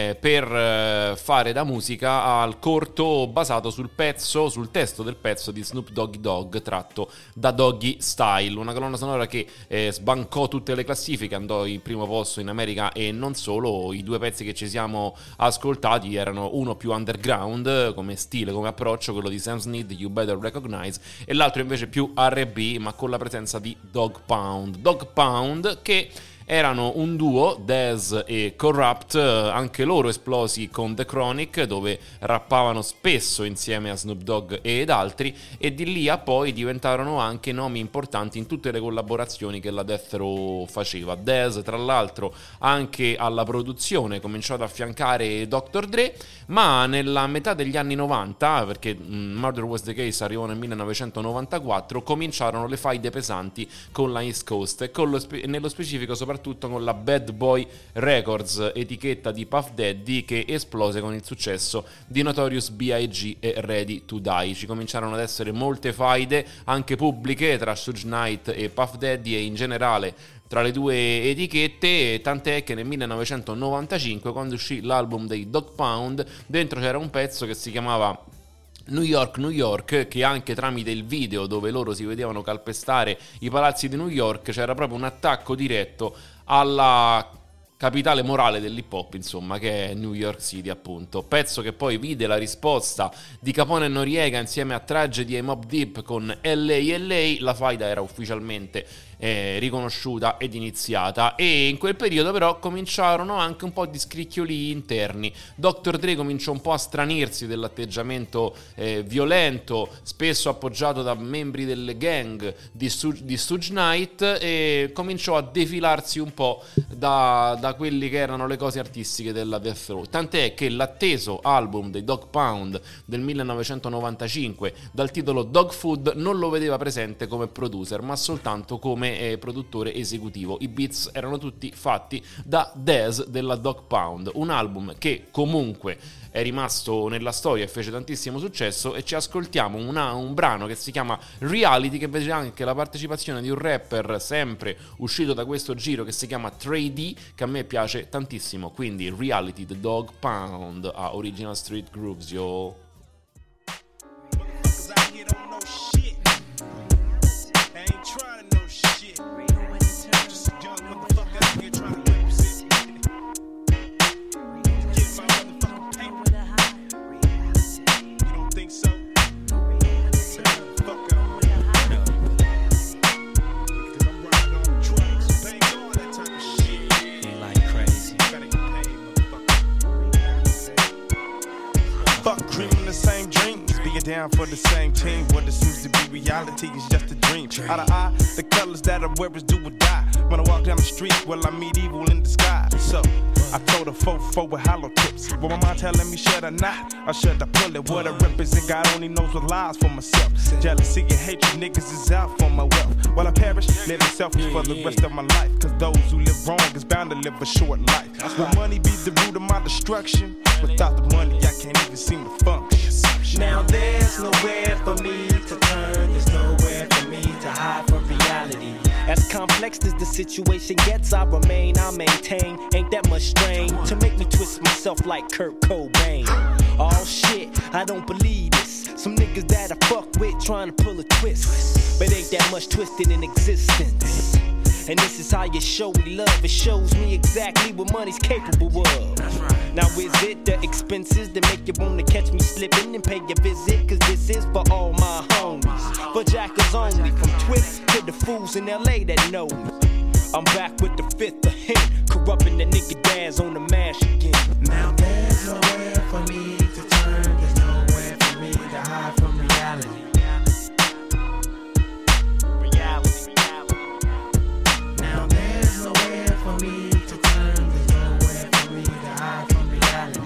Speaker 2: per fare da musica al corto basato sul testo del pezzo di Snoop Doggy Dogg tratto da Doggy Style, una colonna sonora che sbancò tutte le classifiche, andò in primo posto in America e non solo. I due pezzi che ci siamo ascoltati erano uno più underground come stile, come approccio, quello di Sam Snead, You Better Recognize, e l'altro invece più R&B ma con la presenza di Dog Pound, che erano un duo, Dez e Corrupt, anche loro esplosi con The Chronic, dove rappavano spesso insieme a Snoop Dogg ed altri, e di lì a poi diventarono anche nomi importanti in tutte le collaborazioni che la Death Row faceva. Dez, tra l'altro, anche alla produzione cominciò ad affiancare Dr. Dre, ma nella metà degli anni 90, perché Murder Was the Case arrivò nel 1994, cominciarono le faide pesanti con la East Coast e nello specifico soprattutto con la Bad Boy Records, etichetta di Puff Daddy, che esplose con il successo di Notorious B.I.G. e Ready to Die. Ci cominciarono ad essere molte faide anche pubbliche tra Suge Knight e Puff Daddy e in generale tra le due etichette, tant'è che nel 1995, quando uscì l'album dei Dog Pound, dentro c'era un pezzo che si chiamava New York, New York, che anche tramite il video dove loro si vedevano calpestare i palazzi di New York c'era proprio un attacco diretto alla capitale morale dell'hip hop, insomma, che è New York City, appunto. Pezzo che poi vide la risposta di Capone e Noriega insieme a Tragedy e Mobb Deep con LA. La faida era ufficialmente riconosciuta ed iniziata, e in quel periodo però cominciarono anche un po' di scricchioli interni. Dr. Dre cominciò un po' a stranirsi dell'atteggiamento violento, spesso appoggiato da membri delle gang di Suge Knight, e cominciò a defilarsi un po' da da quelli che erano le cose artistiche della Death Row, tant'è che l'atteso album dei Dog Pound del 1995 dal titolo Dog Food non lo vedeva presente come producer ma soltanto come produttore esecutivo. I beats erano tutti fatti da Dez della Dog Pound, un album che comunque è rimasto nella storia e fece tantissimo successo, e ci ascoltiamo un brano che si chiama Reality, che vede anche la partecipazione di un rapper sempre uscito da questo giro che si chiama Trey D, che a me piace tantissimo. Quindi Reality, The Dog Pound a Original Street Grooves, yo.
Speaker 8: Down for the same team. What it seems to be reality is just a dream. Eye to eye, the colors that I wear is do or die. When I walk down the street, well, I meet evil in disguise. So I told her 4-4 with hollow tips. But my mind telling me should I not, or should I pull it? What I represent, God only knows what lies for myself. Jealousy and hatred, niggas is out for my wealth. While I perish, living selfish for the rest of my life. Cause those who live wrong is bound to live a short life. Will money be the root of my destruction? Without the money, I can't even seem to function.
Speaker 11: Now there's nowhere for me to turn, there's nowhere for me to hide from reality. As complex as the situation gets, I remain, I maintain. Ain't that much strain to make me twist myself like Kurt Cobain. Oh shit, I don't believe this. Some niggas that I fuck with trying to pull a twist, but ain't that much twisted in existence. And this is how you show me love. It shows me exactly what money's capable of. Now is it the expenses that make you wanna catch me slipping and pay your visit? Cause this is for all my homies, for jackals only. From Twitch to the fools in LA that know me. I'm back with the fifth of hint, corrupting the nigga Daz on the mash again. Now there's nowhere for me to turn, there's nowhere for me to hide from reality. Now there's nowhere for me to turn, there's nowhere for me to hide from reality.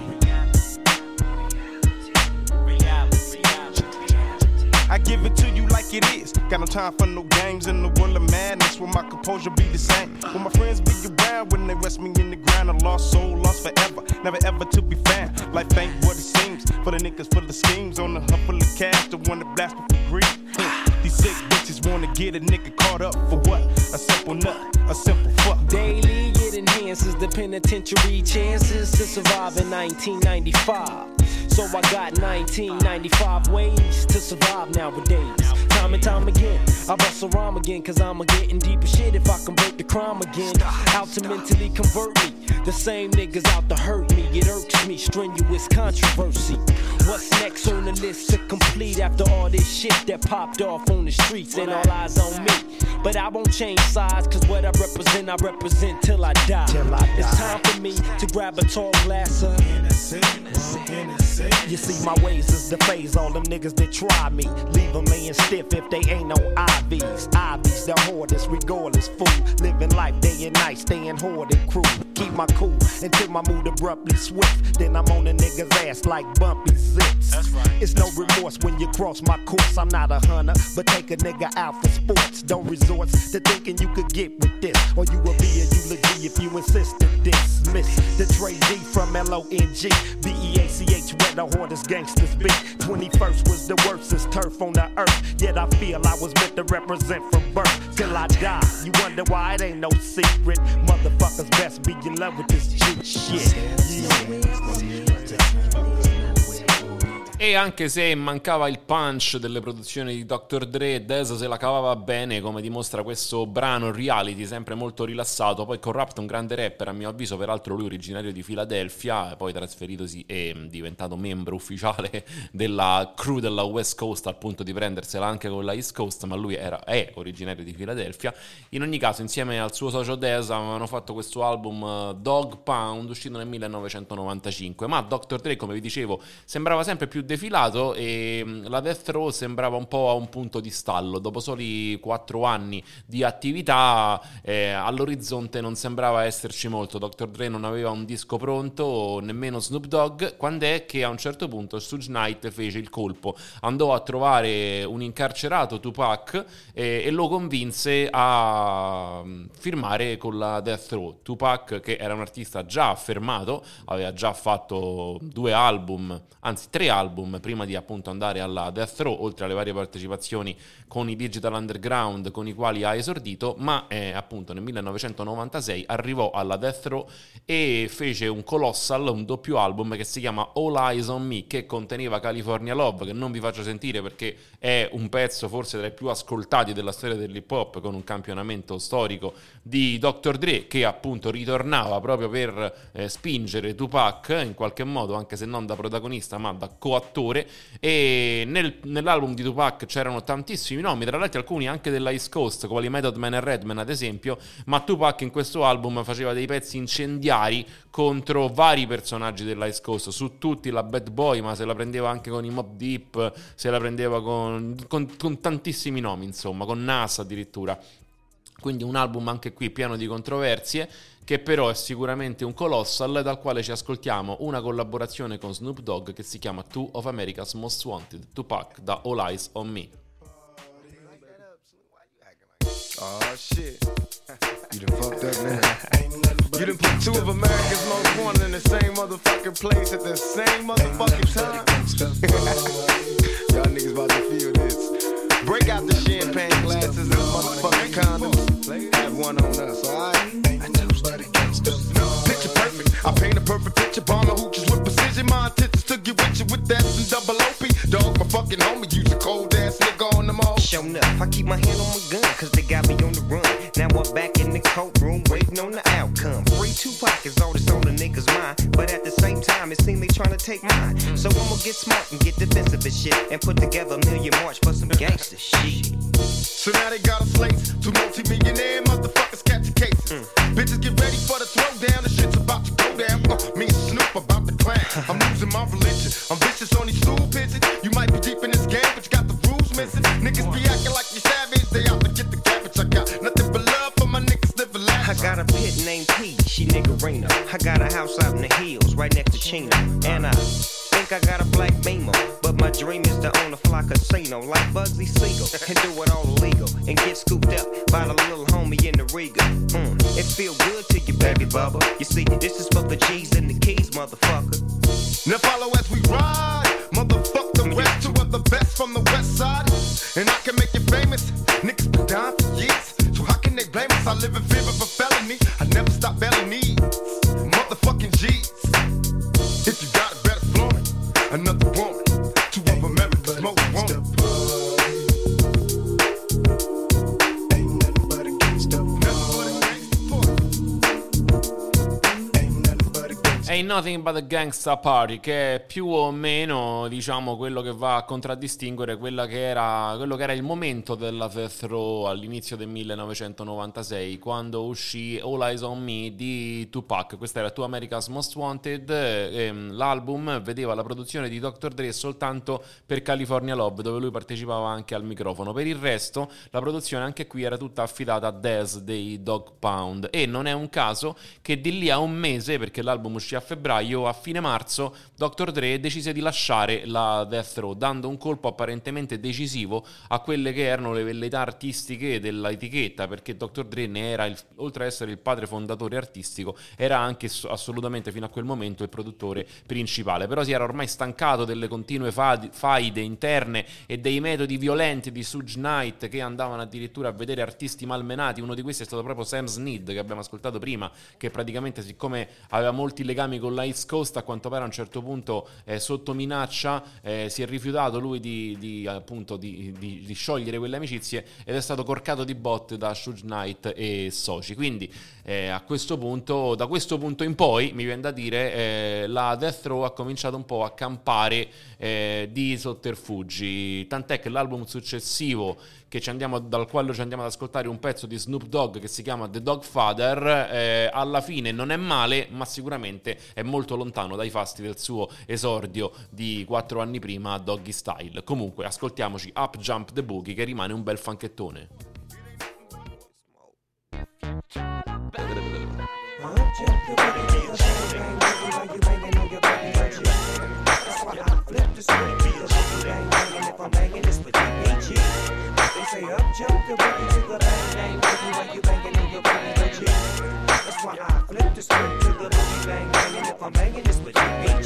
Speaker 8: I give it to you like it is. Got no time for no games in the world of madness, where my composure be the same. When my friends be around, when they rest me in the ground, a lost soul, lost forever, never ever to be found. Life ain't what it seems, for the niggas full of schemes, on the hunt full of cash, the one that blast with greed. These sick bitches wanna get a nigga caught up for what? A simple nut, a simple fuck.
Speaker 11: Daily it enhances the penitentiary chances to survive in 1995. So I got 1995 ways to survive nowadays. Time and time again, I bust a rhyme again, cause I'm getting deeper shit if I convert the crime again. Out to mentally convert me, the same niggas out to hurt me. It irks me, strenuous controversy. What's next on the list to complete after all this shit that popped off on the streets and all eyes on me? But I won't change sides, cause what I represent till I die. It's time for me to grab a tall glass of innocent. You see my ways is the phase, all them niggas that try me, leave them laying stiff if they ain't no IVs. IVs, the hardest, regardless, fool. Living life day and night, staying hoarded crew. Keep my cool until my mood abruptly swift. Then I'm on the nigga's ass like bumpy zips. It's no remorse when you cross my course. I'm not a hunter, but take a nigga out for sports. Don't resort to thinking you could get with this, or you will be a eulogy if you insist to dismiss the Trey D from LONG BEACH, where the hardest gangsters be. 21st was the worst as turf on the earth, yet I feel I was meant to represent from birth till I die. You wonder why it ain't no secret. Motherfuckers best be in love with this cheap shit.
Speaker 2: E anche se mancava il punch delle produzioni di Dr. Dre, Dez se la cavava bene, come dimostra questo brano Reality, sempre molto rilassato. Poi Corrupt, un grande rapper a mio avviso, peraltro lui originario di Filadelfia, poi trasferitosi e diventato membro ufficiale della crew della West Coast, al punto di prendersela anche con la East Coast, ma lui è originario di Filadelfia. In ogni caso, insieme al suo socio Dez avevano fatto questo album Dog Pound, uscito nel 1995, ma Dr. Dre, come vi dicevo, sembrava sempre più defilato e la Death Row sembrava un po' a un punto di stallo. Dopo soli 4 anni di attività all'orizzonte non sembrava esserci molto. Dr. Dre non aveva un disco pronto, nemmeno Snoop Dogg, quando è che a un certo punto Suge Knight fece il colpo, andò a trovare un incarcerato, Tupac, e lo convinse a firmare con la Death Row. Tupac, che era un artista già affermato, aveva già fatto 2 album, anzi 3 album prima di appunto andare alla Death Row, oltre alle varie partecipazioni con i Digital Underground con i quali ha esordito, ma appunto nel 1996 arrivò alla Death Row e fece un colossal, un doppio album che si chiama All Eyes on Me, che conteneva California Love, che non vi faccio sentire perché è un pezzo forse tra i più ascoltati della storia dell'hip hop, con un campionamento storico di Dr. Dre, che appunto ritornava proprio per spingere Tupac in qualche modo, anche se non da protagonista ma da coattore. E nell'album di Tupac c'erano tantissimi nomi, tra l'altro alcuni anche della East Coast, quali Method Man e Redman ad esempio, ma Tupac in questo album faceva dei pezzi incendiari contro vari personaggi della East Coast, su tutti la Bad Boy, ma se la prendeva anche con i Mobb Deep, se la prendeva con tantissimi nomi, insomma, con Nas addirittura. Quindi un album anche qui pieno di controversie, che però è sicuramente un colossal, dal quale ci ascoltiamo una collaborazione con Snoop Dogg che si chiama Two of America's Most Wanted, Tupac, da All Eyes on Me.
Speaker 5: Oh shit, you done fucked up, man. You done put 2 of America's most wanted in the same motherfucking place at the same motherfucking time. Y'all niggas about to feel this. Break out the champagne glasses and motherfucking condoms. Have one on us, alright? Picture perfect. I paint a perfect picture. Bomb the hooches with precision. My intentions to get with you with that and double OP. Dog, my fucking homie. Use a cold ass nigga on them all.
Speaker 9: Show enough. I keep my hand on my gun, cause they got me on the run. Now I'm back in the courtroom, waiting on the outcome. Free Tupac is all that's on the niggas' mind, but at the same time, it seems they trying to take mine. So I'ma get smart and get defensive and shit, and put together a million march for some gangster shit.
Speaker 5: So now they got a slate, 2 multi-millionaire motherfuckers catching cases. Bitches get ready for the throwdown, the shit's about to go down. Me and Snoop about to clown. I'm losing my religion, I'm vicious on these stool pigeons. You might be deep in this game, but you got the rules missing. Niggas be acting like you savage, they out to get the cabbage. I got nothing but love for my niggas living lavish.
Speaker 9: I got a pit named P, she niggerina. I got a house out in the hills, right next to Chino. And I think I got a black Beamer, but my dream is to own a fly casino like Bugsy Siegel and do it all illegal and get scooped up by the little homie in the Riga. It feel good to you, baby bubba. You see, this is for the G's and the keys, motherfucker.
Speaker 5: Now follow as we ride, motherfuck the rest. 2 of the best from the west side, and I can make you famous. Niggas been down for years, so how can they blame us? I live in fear of a felony. I never stop belly needs, motherfucking G's. If you got it, better flaunt it. Another woman, 2 of America's most wanted.
Speaker 2: Ain't Nothing But a Gangsta Party, che è più o meno, diciamo, quello che va a contraddistinguere quello che era il momento della Death Row all'inizio del 1996, quando uscì All Eyes on Me di Tupac. Questa era Two America's Most Wanted. L'album vedeva la produzione di Dr. Dre soltanto per California Love, dove lui partecipava anche al microfono. Per il resto la produzione anche qui era tutta affidata a Dez dei Dog Pound, e non è un caso che di lì a un mese, perché l'album uscì a febbraio, a fine marzo Dr. Dre decise di lasciare la Death Row, dando un colpo apparentemente decisivo a quelle che erano le velleità artistiche dell'etichetta, perché Dr. Dre ne era, oltre ad essere il padre fondatore artistico, era anche assolutamente fino a quel momento il produttore principale. Però si era ormai stancato delle continue faide interne e dei metodi violenti di Suge Knight, che andavano addirittura a vedere artisti malmenati. Uno di questi è stato proprio Sam Snead, che abbiamo ascoltato prima, che praticamente, siccome aveva molti legami con la East Coast, a quanto pare a un certo punto sotto minaccia si è rifiutato lui di sciogliere quelle amicizie, ed è stato corcato di botte da Suge Knight e soci. Quindi da questo punto in poi, mi viene da dire, la Death Row ha cominciato un po' a campare di sotterfugi, tant'è che l'album successivo, dal quale ci andiamo ad ascoltare un pezzo di Snoop Dogg che si chiama The Dog Father, alla fine non è male, ma sicuramente è molto lontano dai fasti del suo esordio di 4 anni prima a Doggy Style. Comunque ascoltiamoci Up Jump the Boogie, che rimane un bel fanchettone.
Speaker 15: They say up jump the boogie to the bang bang boogie while you banging on your boogie budgie. That's why I flip the script to the boogie bang bang, and if I'm banging this with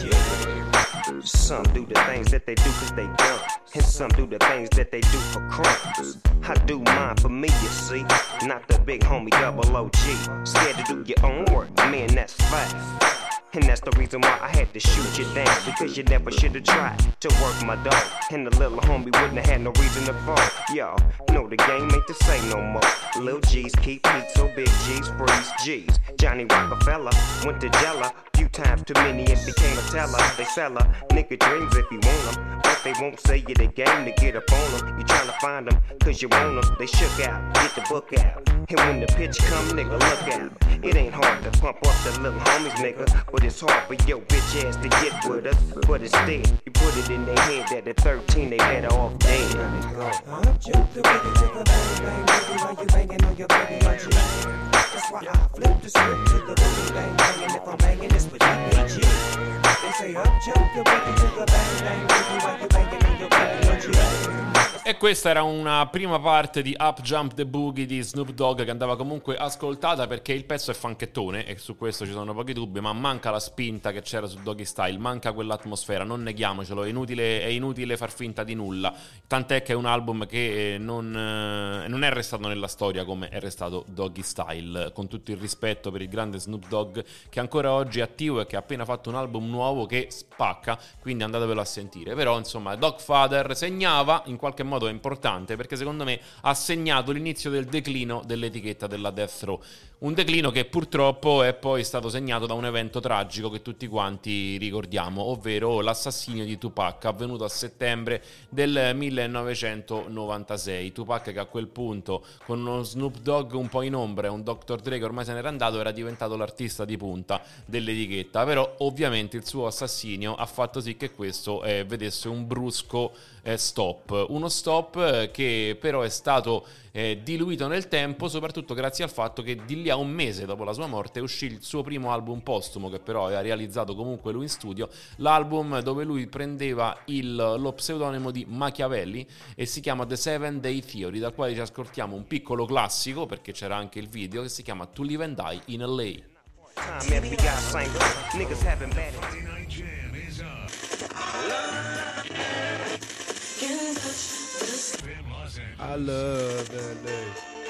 Speaker 15: you.
Speaker 3: Some do the things that they do cause they dumb, and some do the things that they do for crumbs. I do mine for me, you see, not the big homie double OG. Scared to do your own work, man, that's fast. And that's the reason why I had to shoot you down, because you never should've tried to work my dog. And the little homie wouldn't have had no reason to fall. Y'all know the game ain't the same no more. Lil G's keep heat, so big G's freeze G's. Johnny Rockefeller went to Jella, few times too many and became a teller. They sell a nigga dreams if you want them, but they won't say you the game to get up on them. You tryna find them cause you want them, they shook out, get the book out. And when the pitch come, nigga, look out. It ain't hard to pump up the little homies, nigga, but it's hard for your bitch ass to get with us. But instead, you put it in their head that at 13 they better off dead.
Speaker 15: Up jump the boogie to the bang bang boogie while you banging on your boogie budgie. That's why I flip the script to the boogie bang bang, and if I'm banging this with you. They say up jump the boogie to the bang bang boogie while you banging on your boogie budgie.
Speaker 2: E questa era una prima parte di Up Jump the Boogie di Snoop Dogg, che andava comunque ascoltata perché il pezzo è fanchettone e su questo ci sono pochi dubbi, ma manca la spinta che c'era su Doggy Style, manca quell'atmosfera, non neghiamocelo, è inutile far finta di nulla, tant'è che è un album che non è restato nella storia come è restato Doggy Style, con tutto il rispetto per il grande Snoop Dogg che ancora oggi è attivo e che ha appena fatto un album nuovo che spacca, quindi andatevelo a sentire. Però insomma Dog Father segnava, in qualche modo è importante perché secondo me ha segnato l'inizio del declino dell'etichetta della Death Row, un declino che purtroppo è poi stato segnato da un evento tragico che tutti quanti ricordiamo, ovvero l'assassinio di Tupac avvenuto a settembre del 1996. Tupac, che a quel punto con uno Snoop Dogg un po' in ombra e un Dr. Dre che ormai se n'era andato, era diventato l'artista di punta dell'etichetta, però ovviamente il suo assassinio ha fatto sì che questo vedesse un brusco stop, uno stop che però è stato diluito nel tempo, soprattutto grazie al fatto che di lì a un mese dopo la sua morte uscì il suo primo album postumo, che però aveva realizzato comunque lui in studio, l'album dove lui prendeva lo pseudonimo di Machiavelli e si chiama The 7 Day Theory, dal quale ci ascoltiamo un piccolo classico perché c'era anche il video, che si chiama To Live and Die in LA.
Speaker 5: I love LA.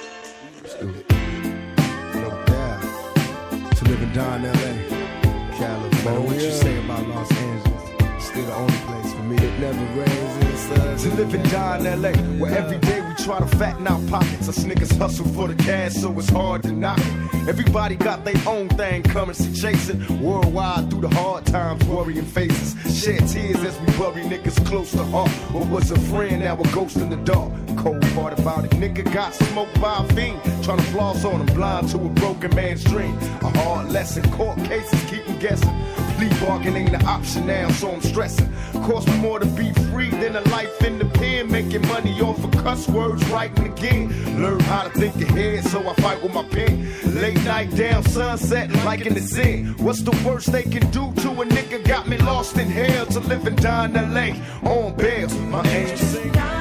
Speaker 5: No doubt. To live and die in LA. California. What you say about Los Angeles? Still the only place for me. It never rains in the sun. To live and die in LA, where every day we try to fatten our pockets. Us niggas hustle for the cash, so it's hard to knock it. Everybody got their own thing, currency chasing. Worldwide through the hard times, worrying faces. Shed tears as we bury niggas close to heart. What was a friend, now a ghost in the dark. Cold part about it, nigga got smoked by a fiend. Trying to floss on him, blind to a broken man's dream. A hard lesson, court cases keep him guessing. Plea bargain ain't an option now, so I'm stressing. Cost me more to be free than a life in the pen. Making money off of cuss words, writing again. Learn how to think ahead, so I fight with my pen. Late night down, sunset, like in the zen. What's the worst they can do to a nigga? Got me lost in hell to live and die in LA. On bail, my angels.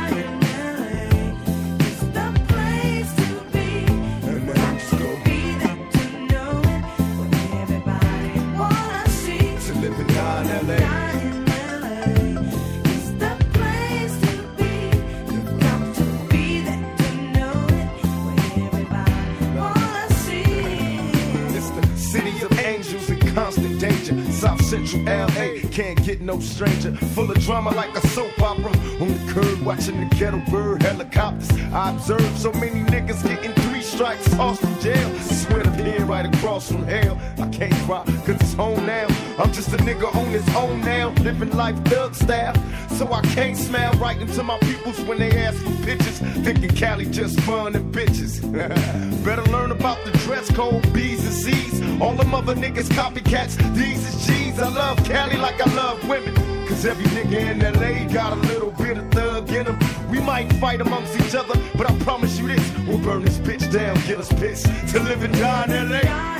Speaker 5: South Central LA, can't get no stranger. Full of drama like a soap opera. On the curb watching the ghetto bird helicopters. I observe so many niggas getting 3 strikes, tossed in jail. Swear to be right right across from hell. I can't cry, cause it's home now. I'm just a nigga on his own now, living life thug style. So I can't smile right into my peoples when they ask for pictures, thinking Cali just fun and bitches. Better learn about the dress code, B's and C's. All them other niggas copycats, D's is G's. I love Cali like I love women, cause every nigga in LA got a little bit of thug in him. We might fight amongst each other, but I promise you this, we'll burn this bitch down, get us pissed to live and die in LA.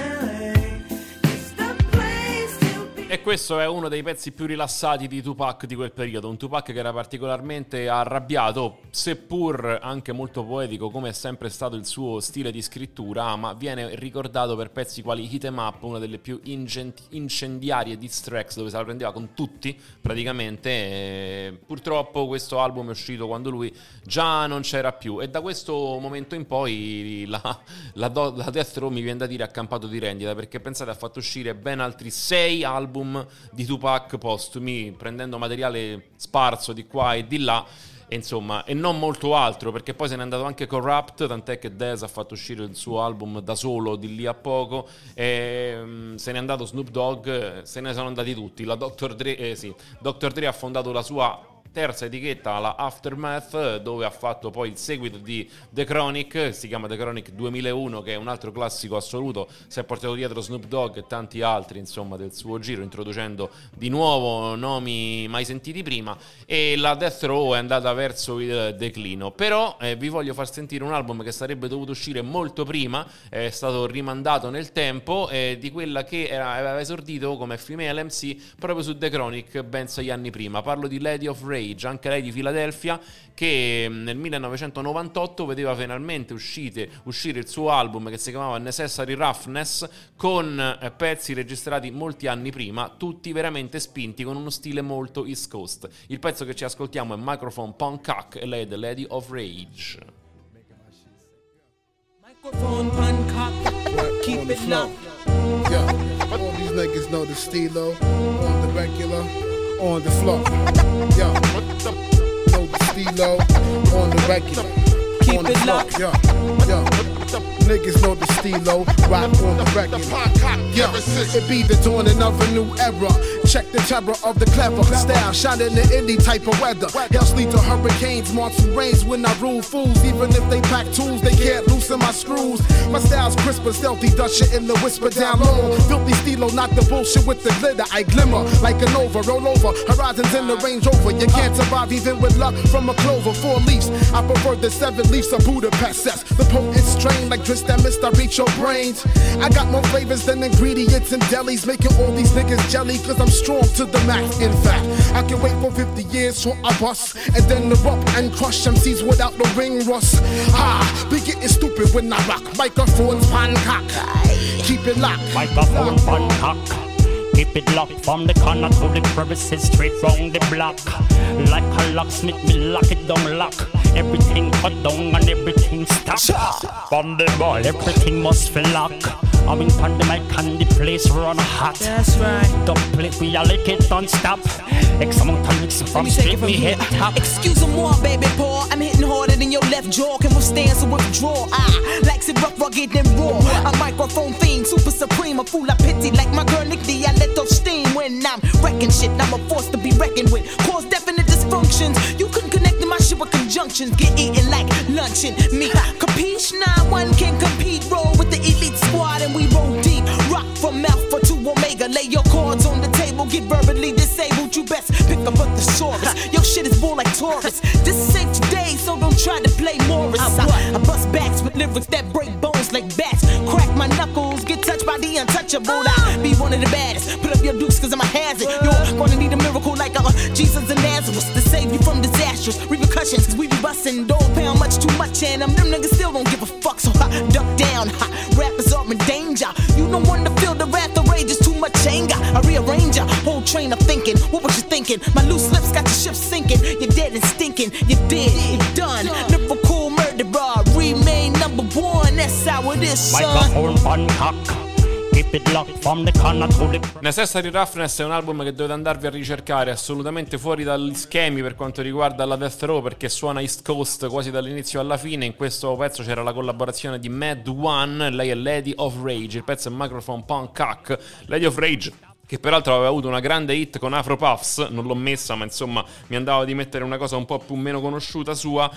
Speaker 2: E questo è uno dei pezzi più rilassati di Tupac di quel periodo, un Tupac che era particolarmente arrabbiato, seppur anche molto poetico come è sempre stato il suo stile di scrittura, ma viene ricordato per pezzi quali Hit 'Em Up, una delle più incendiarie diss tracks dove se la prendeva con tutti praticamente. E purtroppo questo album è uscito quando lui già non c'era più, e da questo momento in poi la Death Row, mi viene da dire, ha campato di rendita, perché pensate, ha fatto uscire ben altri 6 album di Tupac postumi, prendendo materiale sparso di qua e di là, e insomma, e non molto altro, perché poi se n'è andato anche Corrupt, tant'è che Dez ha fatto uscire il suo album da solo di lì a poco, e se n'è andato Snoop Dogg, se ne sono andati tutti. La Dr. Dre ha fondato la sua terza etichetta, la Aftermath, dove ha fatto poi il seguito di The Chronic, si chiama The Chronic 2001, che è un altro classico assoluto. Si è portato dietro Snoop Dogg e tanti altri, insomma, del suo giro, introducendo di nuovo nomi mai sentiti prima, e la Death Row è andata verso il declino. Però vi voglio far sentire un album che sarebbe dovuto uscire molto prima, è stato rimandato nel tempo, di quella che aveva esordito come female MC proprio su The Chronic ben 6 anni prima. Parlo di Lady of Rage, anche lei di Philadelphia, che nel 1998 vedeva finalmente uscire il suo album che si chiamava Necessary Roughness, con pezzi registrati molti anni prima, tutti veramente spinti con uno stile molto East Coast. Il pezzo che ci ascoltiamo è Microphone Punk Hack e lei è The Lady of Rage.
Speaker 16: Microphone Punk Hack, keep it low.
Speaker 7: Yeah, all these niggas know the stilo, on the regular, on the floor. Yo, know the stilo, on the regular,
Speaker 16: keep
Speaker 7: on the
Speaker 16: it
Speaker 7: floor.
Speaker 16: locked.
Speaker 7: Yo, niggas know the stilo, rock on the regular. Yo, it be the dawning of a new era. Check the terror of the clever style, shining in any type of weather. Hell's lead to hurricanes, monsoon rains when I rule fools. Even if they pack tools, they can't loosen my screws. My style's crisp and stealthy, dust shit in the whisper down low. Filthy stilo, not the bullshit with the glitter. I glimmer like a nova, roll over. Horizons in the Range Rover. You can't survive even with luck from a clover. 4 leaves, I prefer the 7 leaves of Budapest sets. The potent strain like twist that mist, I reach your brains. I got more flavors than ingredients in delis, making all these niggas jelly, cause I'm strong to the max. In fact, I can wait for 50 years so I bust, and then erupt and crush MCs without the ring rust. Be getting stupid when I rock. Microphones Pancock, keep it locked.
Speaker 17: Microphone Pancock, keep it locked. From the corner to the crevices, straight from the block. Like a locksmith, me lock it down lock. Everything cut down and everything stop. From the ball, everything must feel lock. I'm in pandemic and the place run hot.
Speaker 16: That's right.
Speaker 17: Don't play, we all like it, don't stop. X amount of mix from straight me head top.
Speaker 16: Excuse moi, baby, Paul. I'm hitting harder than your left jaw can withstand some withdrawal. Likes it rough, rugged, and raw. A microphone theme, super supreme, a fool I pity. Like my girl Nick D, I let off steam when I'm wrecking shit. I'm a force to be reckoned with. Cause definite dysfunctions. You couldn't connect to my shit with conjunctions. Get eaten like luncheon. Me, capiche? Nah, one can compete. Roll with the elite squad and we roll deep. Rock from Alpha to Omega. Lay your cards on the table. Get verbally disabled. You best pick up a thesaurus. Your shit is bull like Taurus. This is safe today, so don't try to play Morris. I bust backs with lyrics that break bones like bats. Crack my knuckles, get touched by the untouchable. I be one of the baddest. Put up your dukes cause I'm a hazard. You're gonna need a miracle like Jesus of Nazareth to save you from disastrous repercussions. Cause we be bustin', don't pound much too much. And them niggas still don't give a fuck. So duck down, rappers are in danger. You don't want to feel the wrath of rage, it's too much anger. I rearrange ya, whole train of thinking. What was you thinking? My loose lips got the ship sinking. You're dead and stinking, you're dead, you're done. Lyrical murderer, remain #1. That's how it is, son.
Speaker 17: Microphone Pancock, keep keep it locked from the corner to the...
Speaker 2: Necessary Roughness è un album che dovete andarvi a ricercare, assolutamente fuori dagli schemi per quanto riguarda la Death Row, perché suona East Coast quasi dall'inizio alla fine. In questo pezzo c'era la collaborazione di Mad One, lei è Lady of Rage, il pezzo è Microphone Punk Hack. Lady of Rage, che peraltro aveva avuto una grande hit con Afro Puffs, non l'ho messa ma insomma mi andava di mettere una cosa un po' più meno conosciuta sua,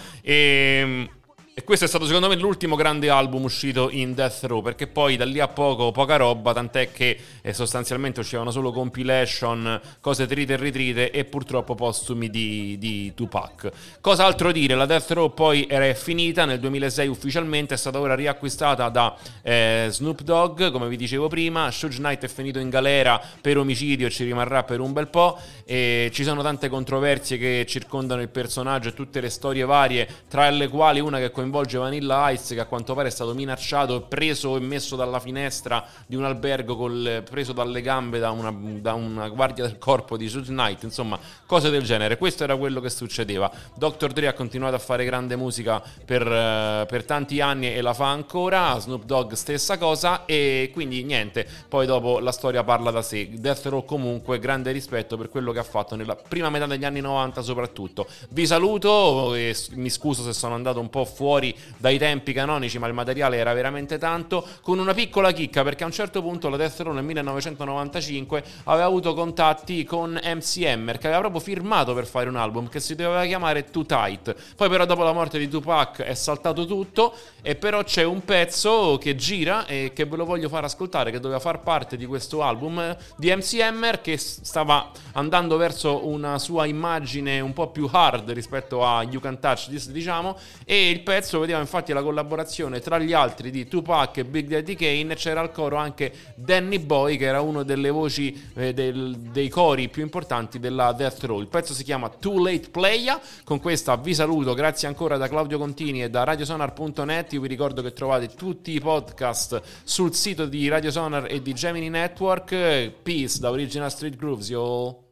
Speaker 2: e questo è stato secondo me l'ultimo grande album uscito in Death Row, perché poi da lì a poca roba, tant'è che sostanzialmente uscivano solo compilation, cose trite e ritrite e purtroppo postumi di Tupac. Cosa altro dire? La Death Row poi era finita nel 2006 ufficialmente, è stata ora riacquistata da Snoop Dogg, come vi dicevo prima. Suge Knight è finito in galera per omicidio e ci rimarrà per un bel po', e ci sono tante controversie che circondano il personaggio e tutte le storie varie, tra le quali una che coinvolge Vanilla Ice, che a quanto pare è stato minacciato e preso e messo dalla finestra di un albergo preso dalle gambe da una guardia del corpo di Suge Knight, insomma cose del genere. Questo era quello che succedeva. Dr. Dre ha continuato a fare grande musica per tanti anni e la fa ancora, Snoop Dogg stessa cosa, e quindi niente, poi dopo la storia parla da sé. Death Row comunque grande rispetto per quello che ha fatto nella prima metà degli anni 90 soprattutto. Vi saluto e mi scuso se sono andato un po' fuori dai tempi canonici, ma il materiale era veramente tanto, con una piccola chicca, perché a un certo punto la Death Row nel 1995 aveva avuto contatti con MC Hammer, che aveva proprio firmato per fare un album che si doveva chiamare Too Tight. Poi però dopo la morte di Tupac è saltato tutto, e però c'è un pezzo che gira e che ve lo voglio far ascoltare, che doveva far parte di questo album di MC Hammer, che stava andando verso una sua immagine un po' più hard rispetto a You Can Touch This, diciamo, e il pezzo vedeva infatti la collaborazione tra gli altri di Tupac e Big Daddy Kane. C'era al coro anche Danny Boy, che era uno delle voci dei cori più importanti della Death Row. Il pezzo si chiama Too Late Playa. Con questa vi saluto, grazie ancora da Claudio Contini e da radiosonar.net. Io vi ricordo che trovate tutti i podcast sul sito di Radio Sonar e di Gemini Network. Peace da Original Street Grooves, yo.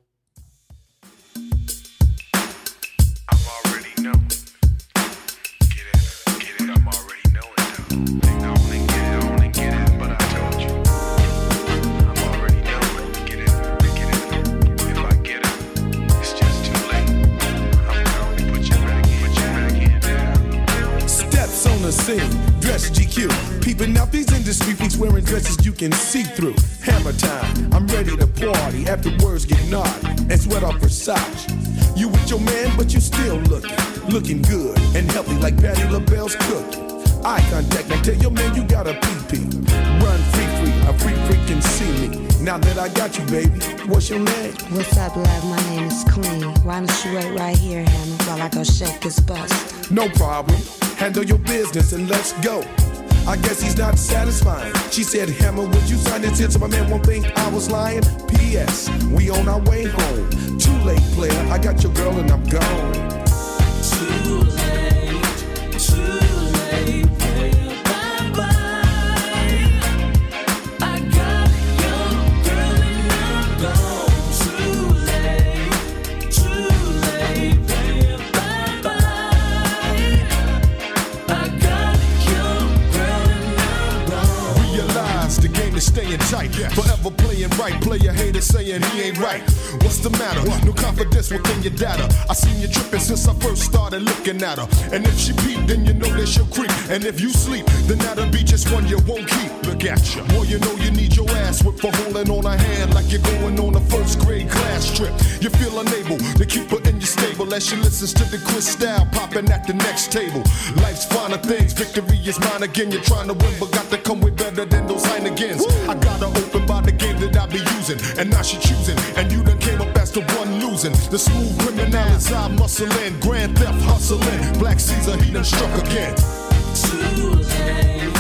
Speaker 5: Dress GQ, peeping out these industry freaks wearing dresses you can see through. Hammer time, I'm ready to party after words get naughty and sweat off Versace. You with your man, but you still looking good and healthy like Patti LaBelle's cooking. Eye contact, now tell your man you got a pee-pee. Run free, a freak can see me. Now that I got you, baby, what's your name?
Speaker 18: What's up, love? My name is Queen. Why don't you wait right here, Hammer, while I go shake this bust?
Speaker 5: No problem. Handle your business and let's go. I guess he's not satisfying. She said, Hammer, would you sign this here so my man won't think I was lying? P.S. We on our way home. Too late, player. I got your girl and I'm gone.
Speaker 13: Too late, player. Bye-bye. I got your girl and I'm gone. Too late, player. Bye-bye.
Speaker 5: The game is staying tight, forever playing right. Player hater saying he ain't right. What's the matter? No confidence within your data. I seen you tripping since I first started looking at her. And if she peep, then you know that she'll creep. And if you sleep, then that'll be just one you won't keep. Look at you. Boy, you know you need your ass whipped for holding on a hand like you're going on a first grade class trip. You feel unable to keep her in your stable as she listens to the crystal popping at the next table. Life's finer things, victory is mine again. You're trying to win, but got to come with better than those Heinekens. I got her open by the game that I be using, and now she choosing, and you done came up as the one losing. The smooth criminal is I muscling, grand theft hustling. Black Caesar, he done struck again.
Speaker 13: Too late.